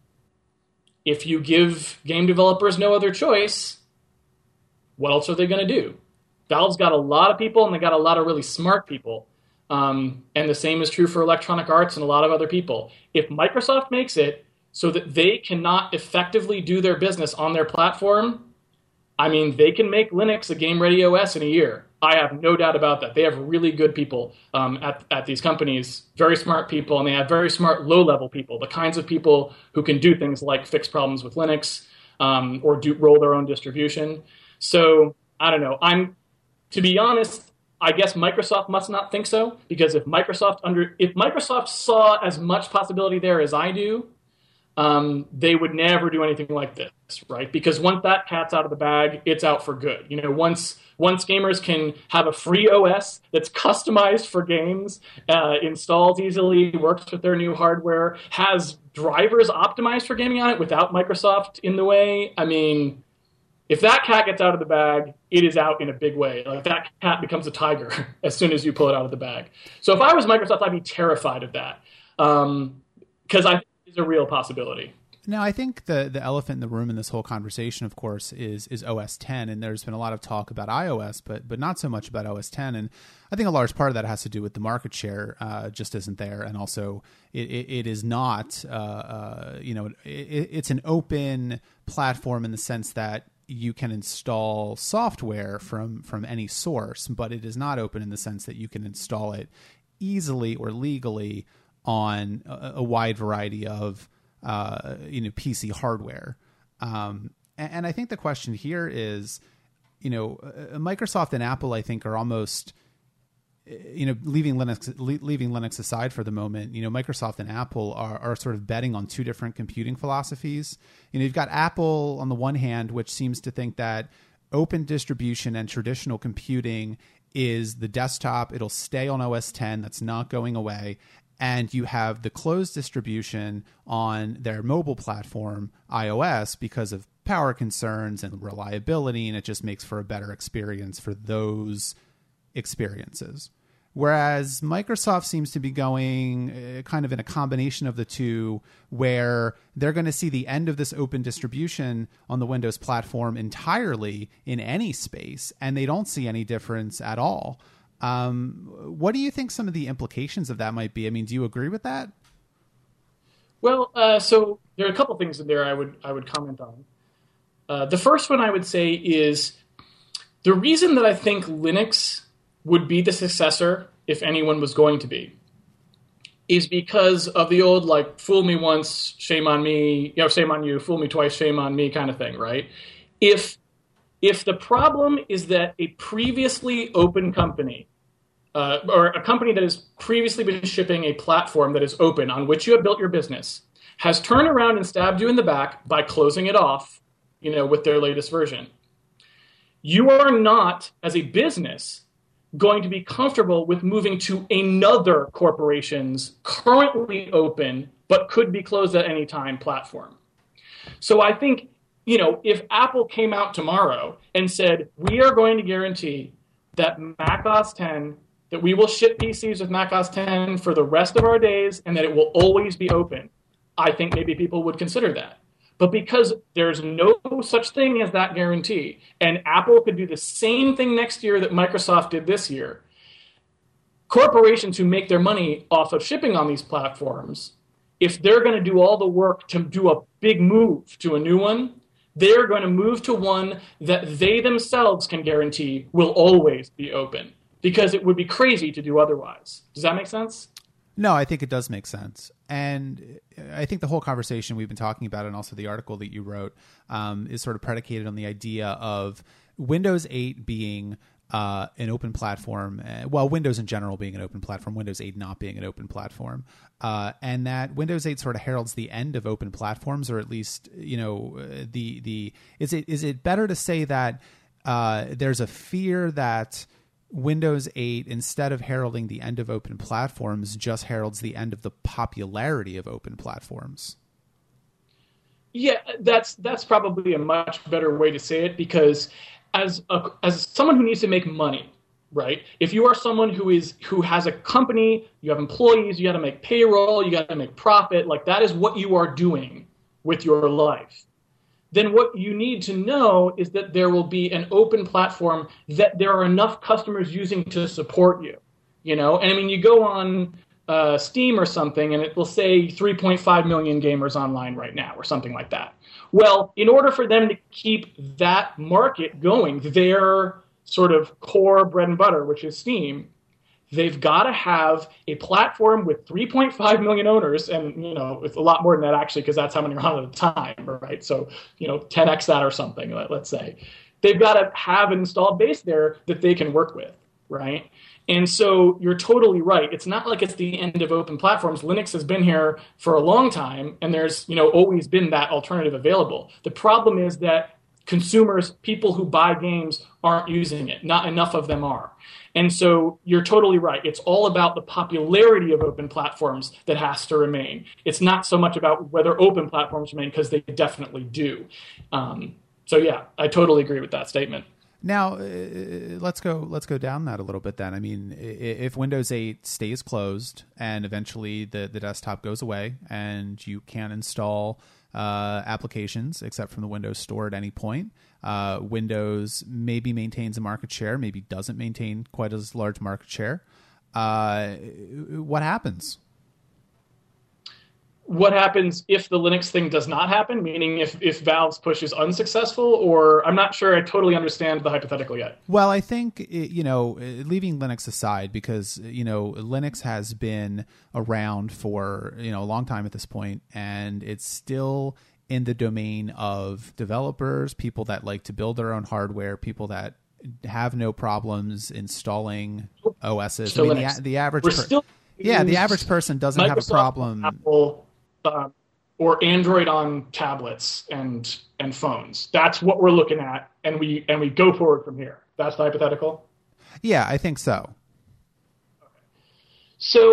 B: if you give game developers no other choice, what else are they going to do? Valve's got a lot of people, and they got a lot of really smart people. And the same is true for Electronic Arts and a lot of other people. If Microsoft makes it so that they cannot effectively do their business on their platform, I mean, they can make Linux a game-ready OS in a year. I have no doubt about that. They have really good people at these companies, very smart people, and they have very smart low-level people, the kinds of people who can do things like fix problems with Linux or roll their own distribution. So I don't know. To be honest, I guess Microsoft must not think so, because if Microsoft saw as much possibility there as I do, they would never do anything like this, right? Because once that cat's out of the bag, it's out for good. Once gamers can have a free OS that's customized for games, installs easily, works with their new hardware, has drivers optimized for gaming on it without Microsoft in the way, I mean, if that cat gets out of the bag, it is out in a big way. Like that cat becomes a tiger as soon as you pull it out of the bag. So if I was Microsoft, I'd be terrified of that, because I think it's a real possibility.
A: Now, I think the elephant in the room in this whole conversation, of course, is OS 10, and there's been a lot of talk about iOS, but not so much about OS 10, and I think a large part of that has to do with the market share just isn't there, and also it is not, it's an open platform in the sense that you can install software from any source, but it is not open in the sense that you can install it easily or legally on a wide variety of PC hardware. And I think the question here is, Microsoft and Apple, I think, are almost, leaving Linux aside for the moment, Microsoft and Apple are sort of betting on two different computing philosophies. You've got Apple on the one hand, which seems to think that open distribution and traditional computing is the desktop. It'll stay on OS 10. That's not going away. and you have the closed distribution on their mobile platform, iOS, because of power concerns and reliability, and it just makes for a better experience for those experiences. Whereas Microsoft seems to be going kind of in a combination of the two, where they're going to see the end of this open distribution on the Windows platform entirely in any space, and they don't see any difference at all. What do you think some of the implications of that might be? I mean, do you agree with that?
B: Well, so there are a couple things in there I would comment on. The first one I would say is the reason that I think Linux would be the successor, if anyone was going to be, is because of the old, like, fool me once, shame on me, shame on you, fool me twice, shame on me kind of thing, right? If the problem is that a previously open company, or a company that has previously been shipping a platform that is open on which you have built your business, has turned around and stabbed you in the back by closing it off, with their latest version, you are not, as a business, going to be comfortable with moving to another corporation's currently open but could be closed at any time platform. So I think, if Apple came out tomorrow and said, we are going to guarantee that Mac OS X, that we will ship PCs with Mac OS X for the rest of our days and that it will always be open, I think maybe people would consider that. But because there's no such thing as that guarantee, and Apple could do the same thing next year that Microsoft did this year, corporations who make their money off of shipping on these platforms, if they're going to do all the work to do a big move to a new one, they're going to move to one that they themselves can guarantee will always be open, because it would be crazy to do otherwise. Does that make sense?
A: No, I think it does make sense. And I think the whole conversation we've been talking about, and also the article that you wrote, is sort of predicated on the idea of Windows 8 being an open platform, Windows in general being an open platform, Windows 8 not being an open platform, and that Windows 8 sort of heralds the end of open platforms, or at least, is it better to say that there's a fear that Windows 8, instead of heralding the end of open platforms, just heralds the end of the popularity of open platforms?
B: Yeah, that's probably a much better way to say it, because as someone who needs to make money, right? If you are someone who has a company, you have employees, you got to make payroll, you got to make profit, like that is what you are doing with your life. Then what you need to know is that there will be an open platform that there are enough customers using to support you, And I mean, you go on Steam or something, and it will say 3.5 million gamers online right now, or something like that. Well, in order for them to keep that market going, their sort of core bread and butter, which is Steam, they've got to have a platform with 3.5 million owners, and it's a lot more than that actually, because that's how many are on at a time, right? So 10x that or something. Let's say they've got to have an installed base there that they can work with, right? And so you're totally right. It's not like it's the end of open platforms. Linux has been here for a long time, and there's always been that alternative available. The problem is that consumers, people who buy games, aren't using it. Not enough of them are. And so you're totally right. It's all about the popularity of open platforms that has to remain. It's not so much about whether open platforms remain, because they definitely do. So yeah, I totally agree with that statement.
A: Now, let's go down that a little bit then. I mean, if Windows 8 stays closed and eventually the desktop goes away and you can't install applications except from the Windows Store at any point, Windows maybe maintains a market share, maybe doesn't maintain quite as large market share. What happens?
B: What happens if the Linux thing does not happen? Meaning if Valve's push is unsuccessful, or I'm not sure I totally understand the hypothetical yet.
A: Well, I think, leaving Linux aside, because, Linux has been around for, a long time at this point, and it's still in the domain of developers, people that like to build their own hardware, people that have no problems installing OSs.
B: So
A: I mean, the average the average person doesn't
B: Microsoft,
A: have a problem.
B: Apple, or Android on tablets and phones. That's what we're looking at, and we go forward from here. That's the hypothetical?
A: Yeah, I think so.
B: Okay. So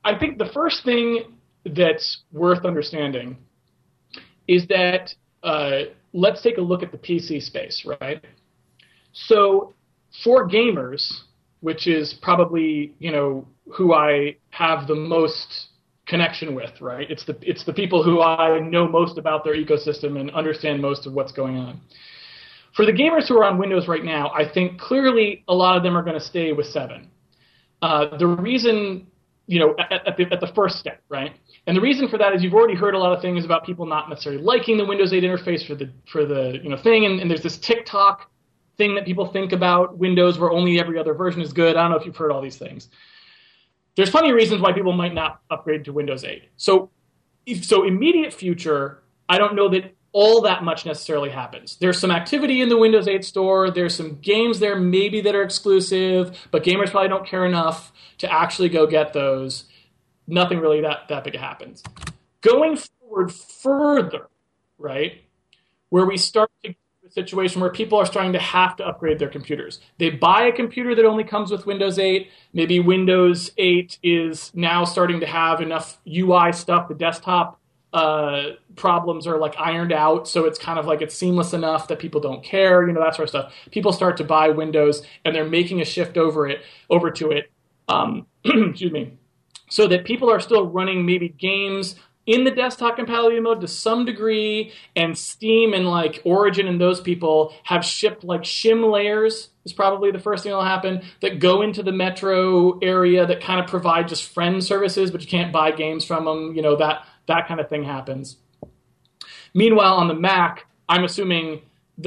B: I think the first thing that's worth understanding is that let's take a look at the PC space, right? So for gamers, which is probably, who I have the most connection with, right? It's the people who I know most about their ecosystem and understand most of what's going on. For the gamers who are on Windows right now, I think clearly a lot of them are going to stay with 7. The reason, at the first step, right? And the reason for that is you've already heard a lot of things about people not necessarily liking the Windows 8 interface for the thing, and there's this TikTok thing that people think about Windows where only every other version is good. I don't know if you've heard all these things. There's plenty of reasons why people might not upgrade to Windows 8. So immediate future, I don't know that all that much necessarily happens. There's some activity in the Windows 8 store. There's some games there maybe that are exclusive, but gamers probably don't care enough to actually go get those. Nothing really that big happens. Going forward further, right, where we start to get to a situation where people are starting to have to upgrade their computers. They buy a computer that only comes with Windows 8. Maybe Windows 8 is now starting to have enough UI stuff, the desktop problems are like ironed out, so it's kind of like it's seamless enough that people don't care, that sort of stuff. People start to buy Windows and they're making a shift over to it. Excuse me, so that people are still running maybe games in the desktop compatibility mode to some degree, and Steam and like Origin and those people have shipped like shim layers is probably the first thing that'll happen, that go into the metro area that kind of provide just friend services, but you can't buy games from them, that kind of thing happens. Meanwhile, on the Mac, I'm assuming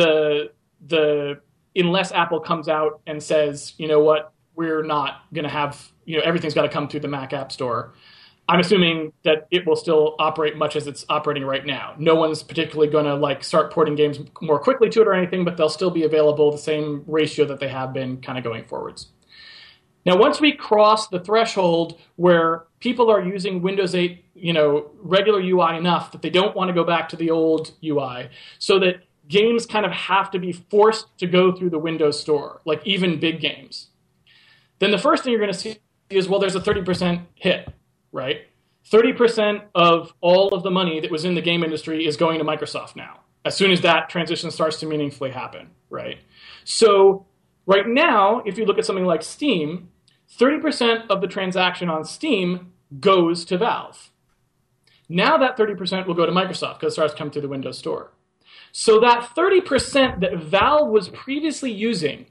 B: unless Apple comes out and says, what, we're not going to have, everything's got to come through the Mac App Store, I'm assuming that it will still operate much as it's operating right now. No one's particularly going to like start porting games more quickly to it or anything, but they'll still be available the same ratio that they have been kind of going forwards. Now, once we cross the threshold where people are using Windows 8, regular UI enough that they don't want to go back to the old UI, so that games kind of have to be forced to go through the Windows Store, like even big games, then the first thing you're going to see is, well, there's a 30% hit, right? 30% of all of the money that was in the game industry is going to Microsoft now, as soon as that transition starts to meaningfully happen, right? So right now, if you look at something like Steam, 30% of the transaction on Steam goes to Valve. Now that 30% will go to Microsoft because it starts to come through the Windows Store. So that 30% that Valve was previously using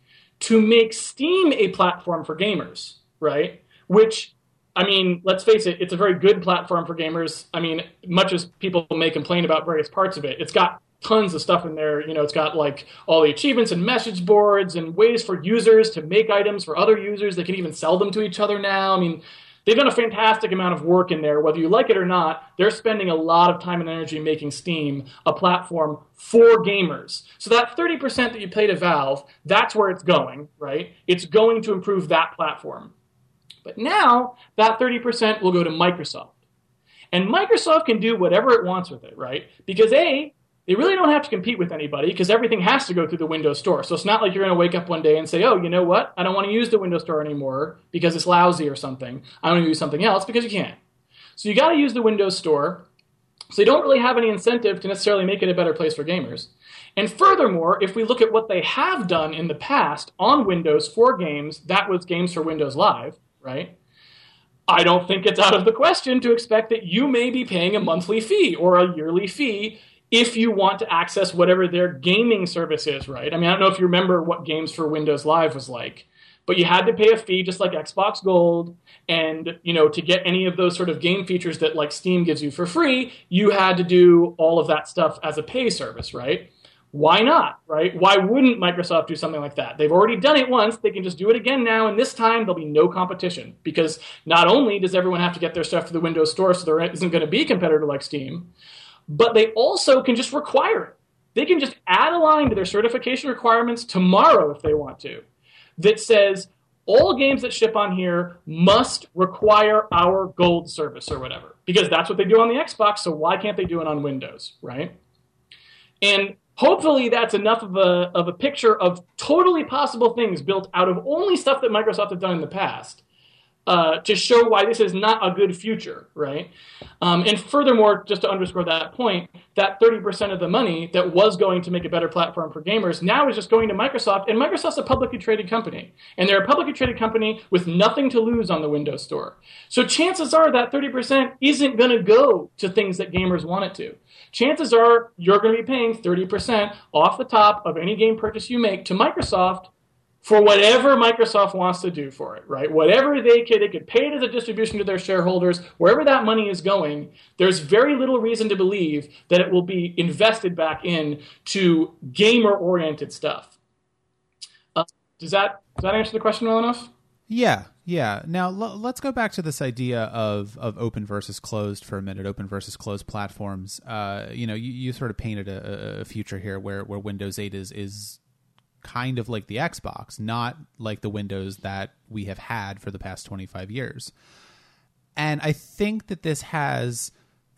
B: to make Steam a platform for gamers, right? Which, let's face it, it's a very good platform for gamers. Much as people may complain about various parts of it, it's got tons of stuff in there. It's got like all the achievements and message boards and ways for users to make items for other users. They can even sell them to each other now. They've done a fantastic amount of work in there. Whether you like it or not, they're spending a lot of time and energy making Steam a platform for gamers. So that 30% that you pay to Valve, that's where it's going, right? It's going to improve that platform. But now that 30% will go to Microsoft. And Microsoft can do whatever it wants with it, right? Because A, they really don't have to compete with anybody because everything has to go through the Windows Store. So it's not like you're going to wake up one day and say, oh, you know what? I don't want to use the Windows Store anymore because it's lousy or something. I want to use something else, because you can't. So you got to use the Windows Store. So they don't really have any incentive to necessarily make it a better place for gamers. And furthermore, if we look at what they have done in the past on Windows for games, that was games for Windows Live, right? I don't think it's out of the question to expect that you may be paying a monthly fee or a yearly fee if you want to access whatever their gaming service is, right? I don't know if you remember what Games for Windows Live was like, but you had to pay a fee just like Xbox Gold, and to get any of those sort of game features that like Steam gives you for free, you had to do all of that stuff as a pay service, right? Why not, right? Why wouldn't Microsoft do something like that? They've already done it once. They can just do it again now, and this time there'll be no competition, because not only does everyone have to get their stuff to the Windows Store, so there isn't going to be a competitor like Steam, but they also can just require it. They can just add a line to their certification requirements tomorrow if they want to that says all games that ship on here must require our Gold service or whatever, because that's what they do on the Xbox, so why can't they do it on Windows, right? And hopefully that's enough of a picture of totally possible things built out of only stuff that Microsoft has done in the past to show why this is not a good future, right? And furthermore, just to underscore that point, that 30% of the money that was going to make a better platform for gamers now is just going to Microsoft, and Microsoft's a publicly traded company, and they're a publicly traded company with nothing to lose on the Windows Store. So chances are that 30% isn't going to go to things that gamers want it to. Chances are you're going to be paying 30% off the top of any game purchase you make to Microsoft for whatever Microsoft wants to do for it, right? Whatever they could pay it as a distribution to their shareholders, wherever that money is going, there's very little reason to believe that it will be invested back in to gamer-oriented stuff. Does that answer the question well enough?
A: Yeah. Now let's go back to this idea of open versus closed for a minute. Open versus closed platforms. You sort of painted a future here where Windows 8 is kind of like the Xbox, not like the Windows that we have had for the past 25 years. And I think this has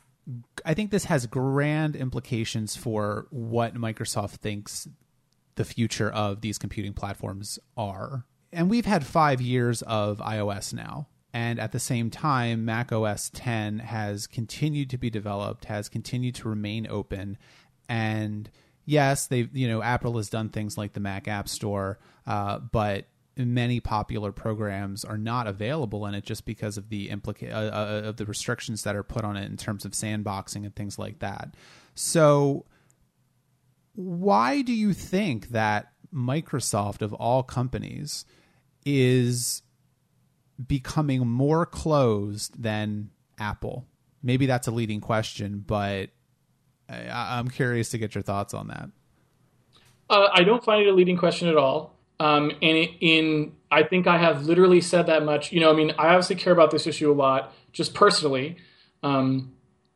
A: grand implications for what Microsoft thinks the future of these computing platforms are. And we've had 5 years of iOS now. And at the same time, Mac OS X has continued to be developed, has continued to remain open. And yes, Apple has done things like the Mac App Store, but many popular programs are not available in it just because of the of the restrictions that are put on it in terms of sandboxing and things like that. So why do you think that Microsoft, of all companies, is becoming more closed than Apple? Maybe that's a leading question, but I'm curious to get your thoughts on that.
B: I don't find it a leading question at all. I think I have literally said that much. I obviously care about this issue a lot, just personally. And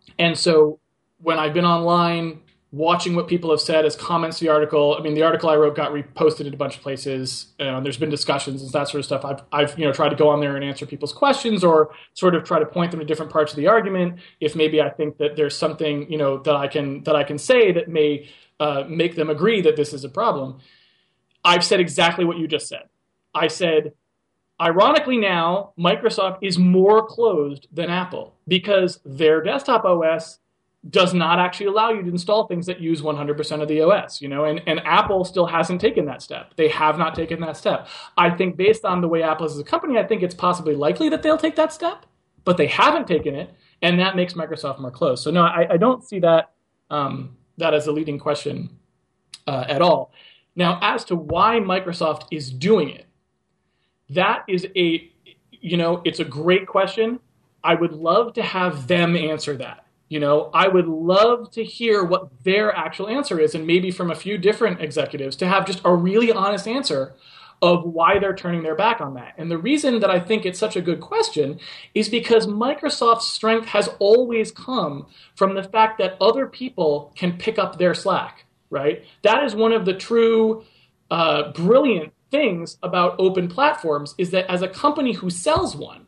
B: so when I've been online watching what people have said as comments to the article, the article I wrote got reposted in a bunch of places. There's been discussions and that sort of stuff. I've tried to go on there and answer people's questions or sort of try to point them to different parts of the argument. If maybe I think that there's something, that I can say that may make them agree that this is a problem. I've said exactly what you just said. I said, ironically now, Microsoft is more closed than Apple because their desktop OS does not actually allow you to install things that use 100% of the OS, and Apple still hasn't taken that step. They have not taken that step. I think based on the way Apple is as a company, I think it's possibly likely that they'll take that step, but they haven't taken it, and that makes Microsoft more closed. So no, I don't see that as a leading question at all. Now, as to why Microsoft is doing it, that is it's a great question. I would love to have them answer that. I would love to hear what their actual answer is, and maybe from a few different executives to have just a really honest answer of why they're turning their back on that. And the reason that I think it's such a good question is because Microsoft's strength has always come from the fact that other people can pick up their slack, right? That is one of the true brilliant things about open platforms is that as a company who sells one,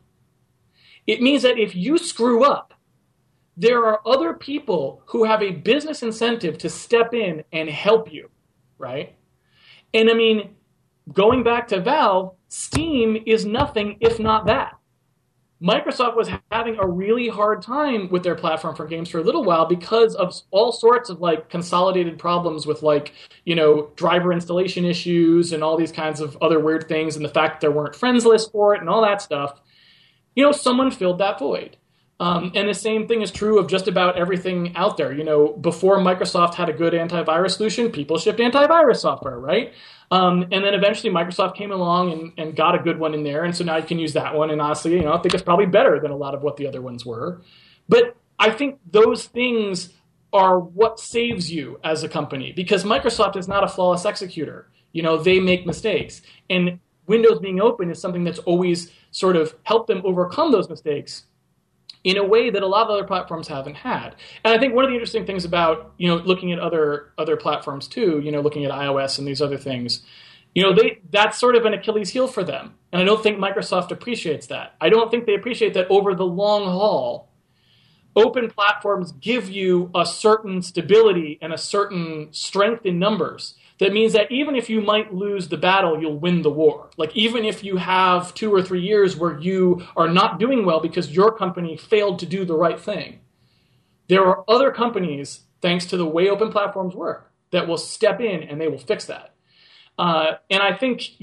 B: it means that if you screw up, there are other people who have a business incentive to step in and help you, right? And going back to Valve, Steam is nothing if not that. Microsoft was having a really hard time with their platform for games for a little while because of all sorts of consolidated problems with driver installation issues and all these kinds of other weird things, and the fact that there weren't friends lists for it and all that stuff. Someone filled that void. And the same thing is true of just about everything out there. Before Microsoft had a good antivirus solution, people shipped antivirus software, right? And then eventually Microsoft came along and got a good one in there. And so now you can use that one. And honestly, I think it's probably better than a lot of what the other ones were. But I think those things are what saves you as a company because Microsoft is not a flawless executor. They make mistakes. And Windows being open is something that's always sort of helped them overcome those mistakes in a way that a lot of other platforms haven't had. And I think one of the interesting things about, looking at other platforms too, looking at iOS and these other things, that's sort of an Achilles heel for them. And I don't think Microsoft appreciates that. I don't think they appreciate that over the long haul, open platforms give you a certain stability and a certain strength in numbers That means that even if you might lose the battle, you'll win the war. Like even if you have 2 or 3 years where you are not doing well because your company failed to do the right thing, there are other companies, thanks to the way open platforms work, that will step in and they will fix that. And I think,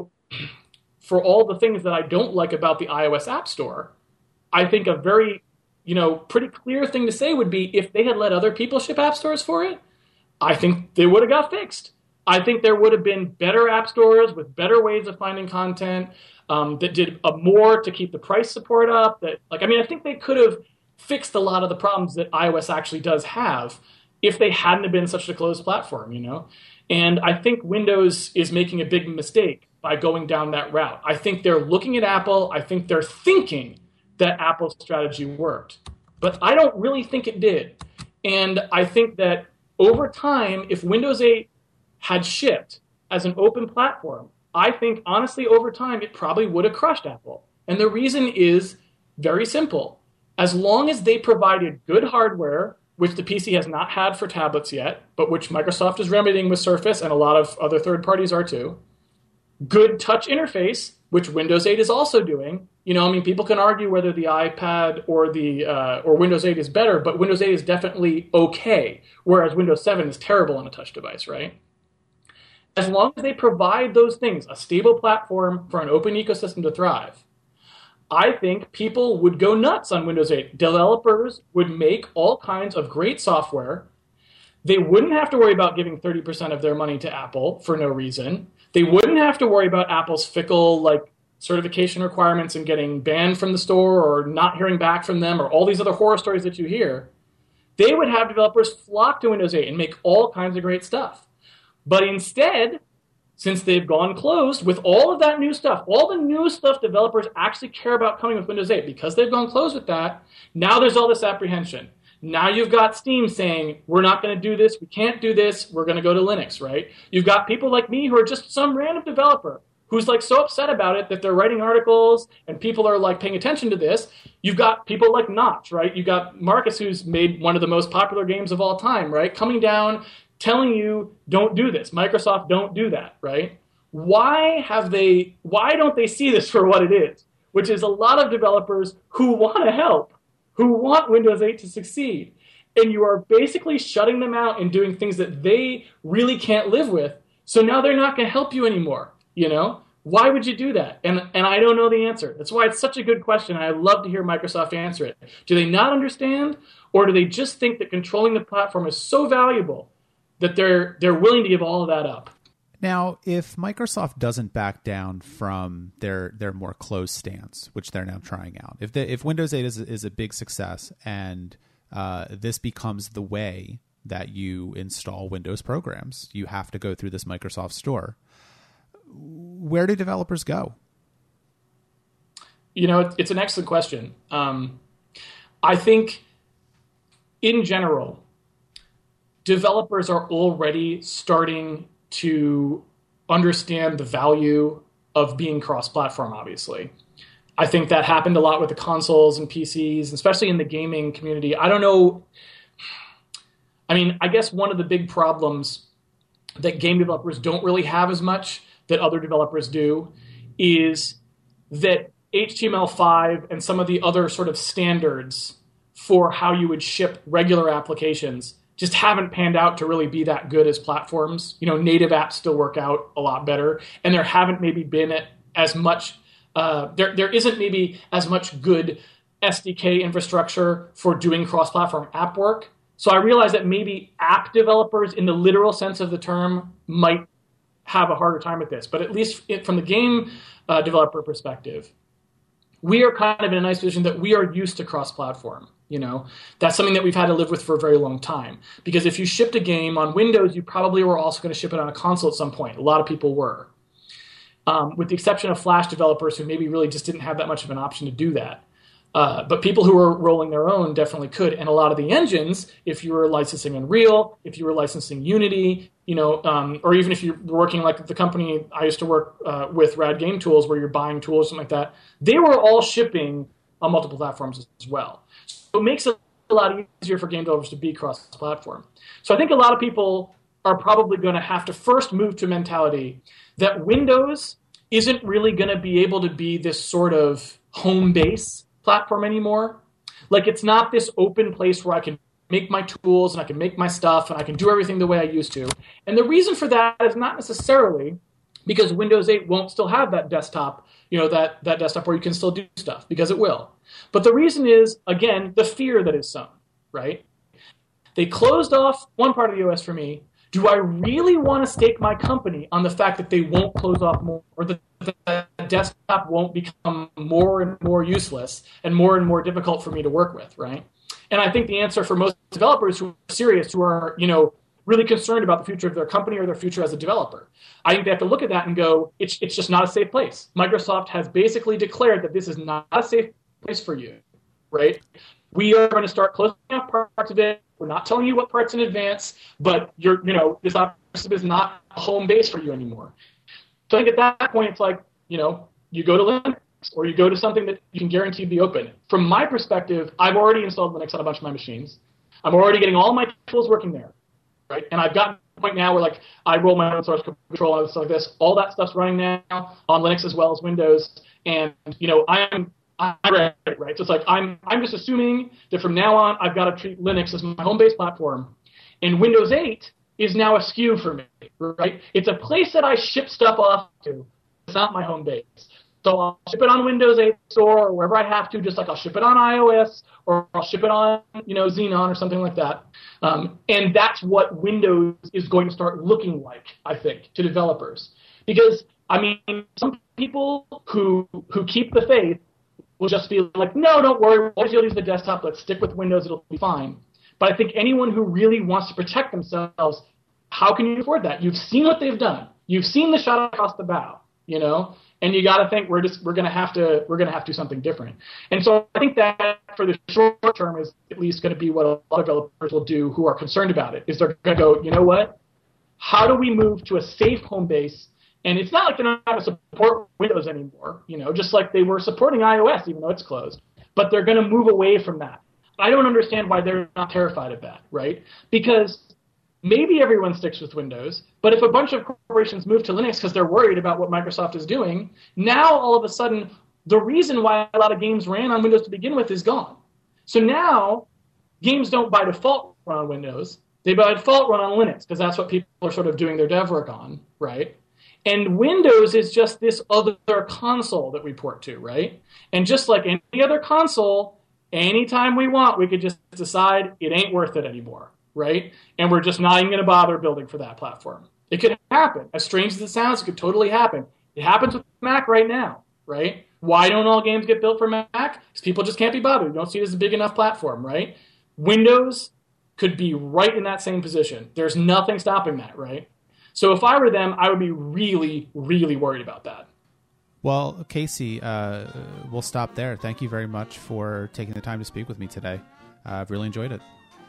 B: for all the things that I don't like about the iOS App Store, I think a very, pretty clear thing to say would be if they had let other people ship app stores for it, I think they would have got fixed. I think there would have been better app stores with better ways of finding content that did more to keep the price support up. I think they could have fixed a lot of the problems that iOS actually does have if they hadn't have been such a closed platform, And I think Windows is making a big mistake by going down that route. I think they're looking at Apple. I think they're thinking that Apple's strategy worked. But I don't really think it did. And I think that over time, if Windows 8 had shipped as an open platform, I think, honestly, over time, it probably would have crushed Apple. And the reason is very simple. As long as they provided good hardware, which the PC has not had for tablets yet, but which Microsoft is remedying with Surface and a lot of other third parties are too, good touch interface, which Windows 8 is also doing. People can argue whether the iPad or Windows 8 is better, but Windows 8 is definitely okay, whereas Windows 7 is terrible on a touch device, right? As long as they provide those things, a stable platform for an open ecosystem to thrive, I think people would go nuts on Windows 8. Developers would make all kinds of great software. They wouldn't have to worry about giving 30% of their money to Apple for no reason. They wouldn't have to worry about Apple's fickle certification requirements and getting banned from the store or not hearing back from them or all these other horror stories that you hear. They would have developers flock to Windows 8 and make all kinds of great stuff. But instead, since they've gone closed with all of that new stuff, all the new stuff developers actually care about coming with Windows 8, because they've gone closed with that, now there's all this apprehension. Now you've got Steam saying, we're not going to do this, we can't do this, we're going to go to Linux, right? You've got people like me who are just some random developer who's so upset about it that they're writing articles and people are paying attention to this. You've got people like Notch, right? You've got Marcus, who's made one of the most popular games of all time, right? Coming down, telling you, don't do this. Microsoft, don't do that, right? Why don't they see this for what it is? Which is a lot of developers who want to help, who want Windows 8 to succeed. And you are basically shutting them out and doing things that they really can't live with. So now they're not going to help you anymore, Why would you do that? And I don't know the answer. That's why it's such a good question. I'd love to hear Microsoft answer it. Do they not understand? Or do they just think that controlling the platform is so valuable that they're willing to give all of that up?
A: Now, if Microsoft doesn't back down from their more closed stance, which they're now trying out, if Windows 8 is a big success and this becomes the way that you install Windows programs, you have to go through this Microsoft store, where do developers go?
B: It's an excellent question. I think, in general, developers are already starting to understand the value of being cross-platform, obviously. I think that happened a lot with the consoles and PCs, especially in the gaming community. I don't know. I guess one of the big problems that game developers don't really have as much that other developers do is that HTML5 and some of the other sort of standards for how you would ship regular applications just haven't panned out to really be that good as platforms. Native apps still work out a lot better, and there haven't maybe been as much. There isn't maybe as much good SDK infrastructure for doing cross-platform app work. So I realize that maybe app developers, in the literal sense of the term, might have a harder time with this. But at least from the game developer perspective, we are kind of in a nice position that we are used to cross-platform. That's something that we've had to live with for a very long time. Because if you shipped a game on Windows, you probably were also going to ship it on a console at some point. A lot of people were. With the exception of Flash developers who maybe really just didn't have that much of an option to do that. But people who were rolling their own definitely could. And a lot of the engines, if you were licensing Unreal, if you were licensing Unity, or even if you're working like the company I used to work with, Rad Game Tools, where you're buying tools, something like that, they were all shipping on multiple platforms as well. So it makes it a lot easier for game developers to be cross-platform. So I think a lot of people are probably going to have to first move to a mentality that Windows isn't really going to be able to be this sort of home base platform anymore. Like, it's not this open place where I can make my tools and I can make my stuff and I can do everything the way I used to. And the reason for that is not necessarily because Windows 8 won't still have that desktop, that desktop where you can still do stuff, because it will. But the reason is, again, the fear that is sown, right? They closed off one part of the OS for me. Do I really want to stake my company on the fact that they won't close off more, or that the desktop won't become more and more useless and more difficult for me to work with, right? And I think the answer for most developers who are serious, who are, really concerned about the future of their company or their future as a developer, I think they have to look at that and go, it's just not a safe place. Microsoft has basically declared that this is not a safe place for you, right? We are going to start closing off parts of it. We're not telling you what parts in advance, but this option is not a home base for you anymore. So I think at that point, it's like, you go to Linux or you go to something that you can guarantee be open. From my perspective, I've already installed Linux on a bunch of my machines. I'm already getting all my tools working there, right? And I've gotten to the point now where, like, I roll my own source control and stuff like this. All that stuff's running now on Linux as well as Windows. And, I'm ready, right? So it's like I'm just assuming that from now on I've got to treat Linux as my home base platform, and Windows 8 is now a SKU for me, right? It's a place that I ship stuff off to. It's not my home base. So I'll ship it on Windows 8 Store or wherever I have to, just like I'll ship it on iOS or I'll ship it on Xenon or something like that. And that's what Windows is going to start looking like, I think, to developers. Because, some people who keep the faith will just be like, no, don't worry, we'll use the desktop, let's stick with Windows, it'll be fine. But I think anyone who really wants to protect themselves, how can you afford that? You've seen what they've done. You've seen the shot across the bow, and you got to think we're going to have to do something different. And so I think that for the short term is at least going to be what a lot of developers will do who are concerned about it, is they're going to go, you know what? How do we move to a safe home base? And it's not like they're not going to support Windows anymore, just like they were supporting iOS, even though it's closed. But they're going to move away from that. I don't understand why they're not terrified of that, right? Because maybe everyone sticks with Windows, but if a bunch of corporations move to Linux because they're worried about what Microsoft is doing, now all of a sudden the reason why a lot of games ran on Windows to begin with is gone. So now games don't by default run on Windows. They by default run on Linux because that's what people are sort of doing their dev work on, right? And Windows is just this other console that we port to, right? And just like any other console, anytime we want, we could just decide it ain't worth it anymore, right? And we're just not even going to bother building for that platform. It could happen. As strange as it sounds, it could totally happen. It happens with Mac right now, right? Why don't all games get built for Mac? Because people just can't be bothered. You don't see it as a big enough platform, right? Windows could be right in that same position. There's nothing stopping that, right? So if I were them, I would be really, really worried about that.
A: Well, Casey, we'll stop there. Thank you very much for taking the time to speak with me today. I've really enjoyed it.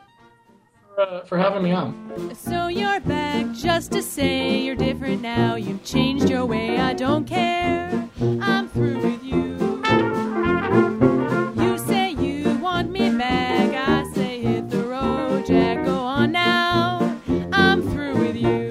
B: For having me on.
C: So you're back just to say you're different now. You've changed your way. I don't care. I'm through with you. You say you want me back. I say hit the road, Jack. Go on now. I'm through with you.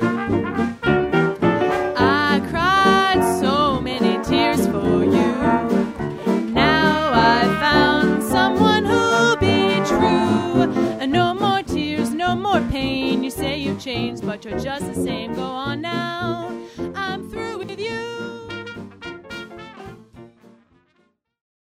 C: I cried so many tears for you. Now I found someone who'll be true. No more tears, no more pain. You say you've changed, but you're just the same. Go on now.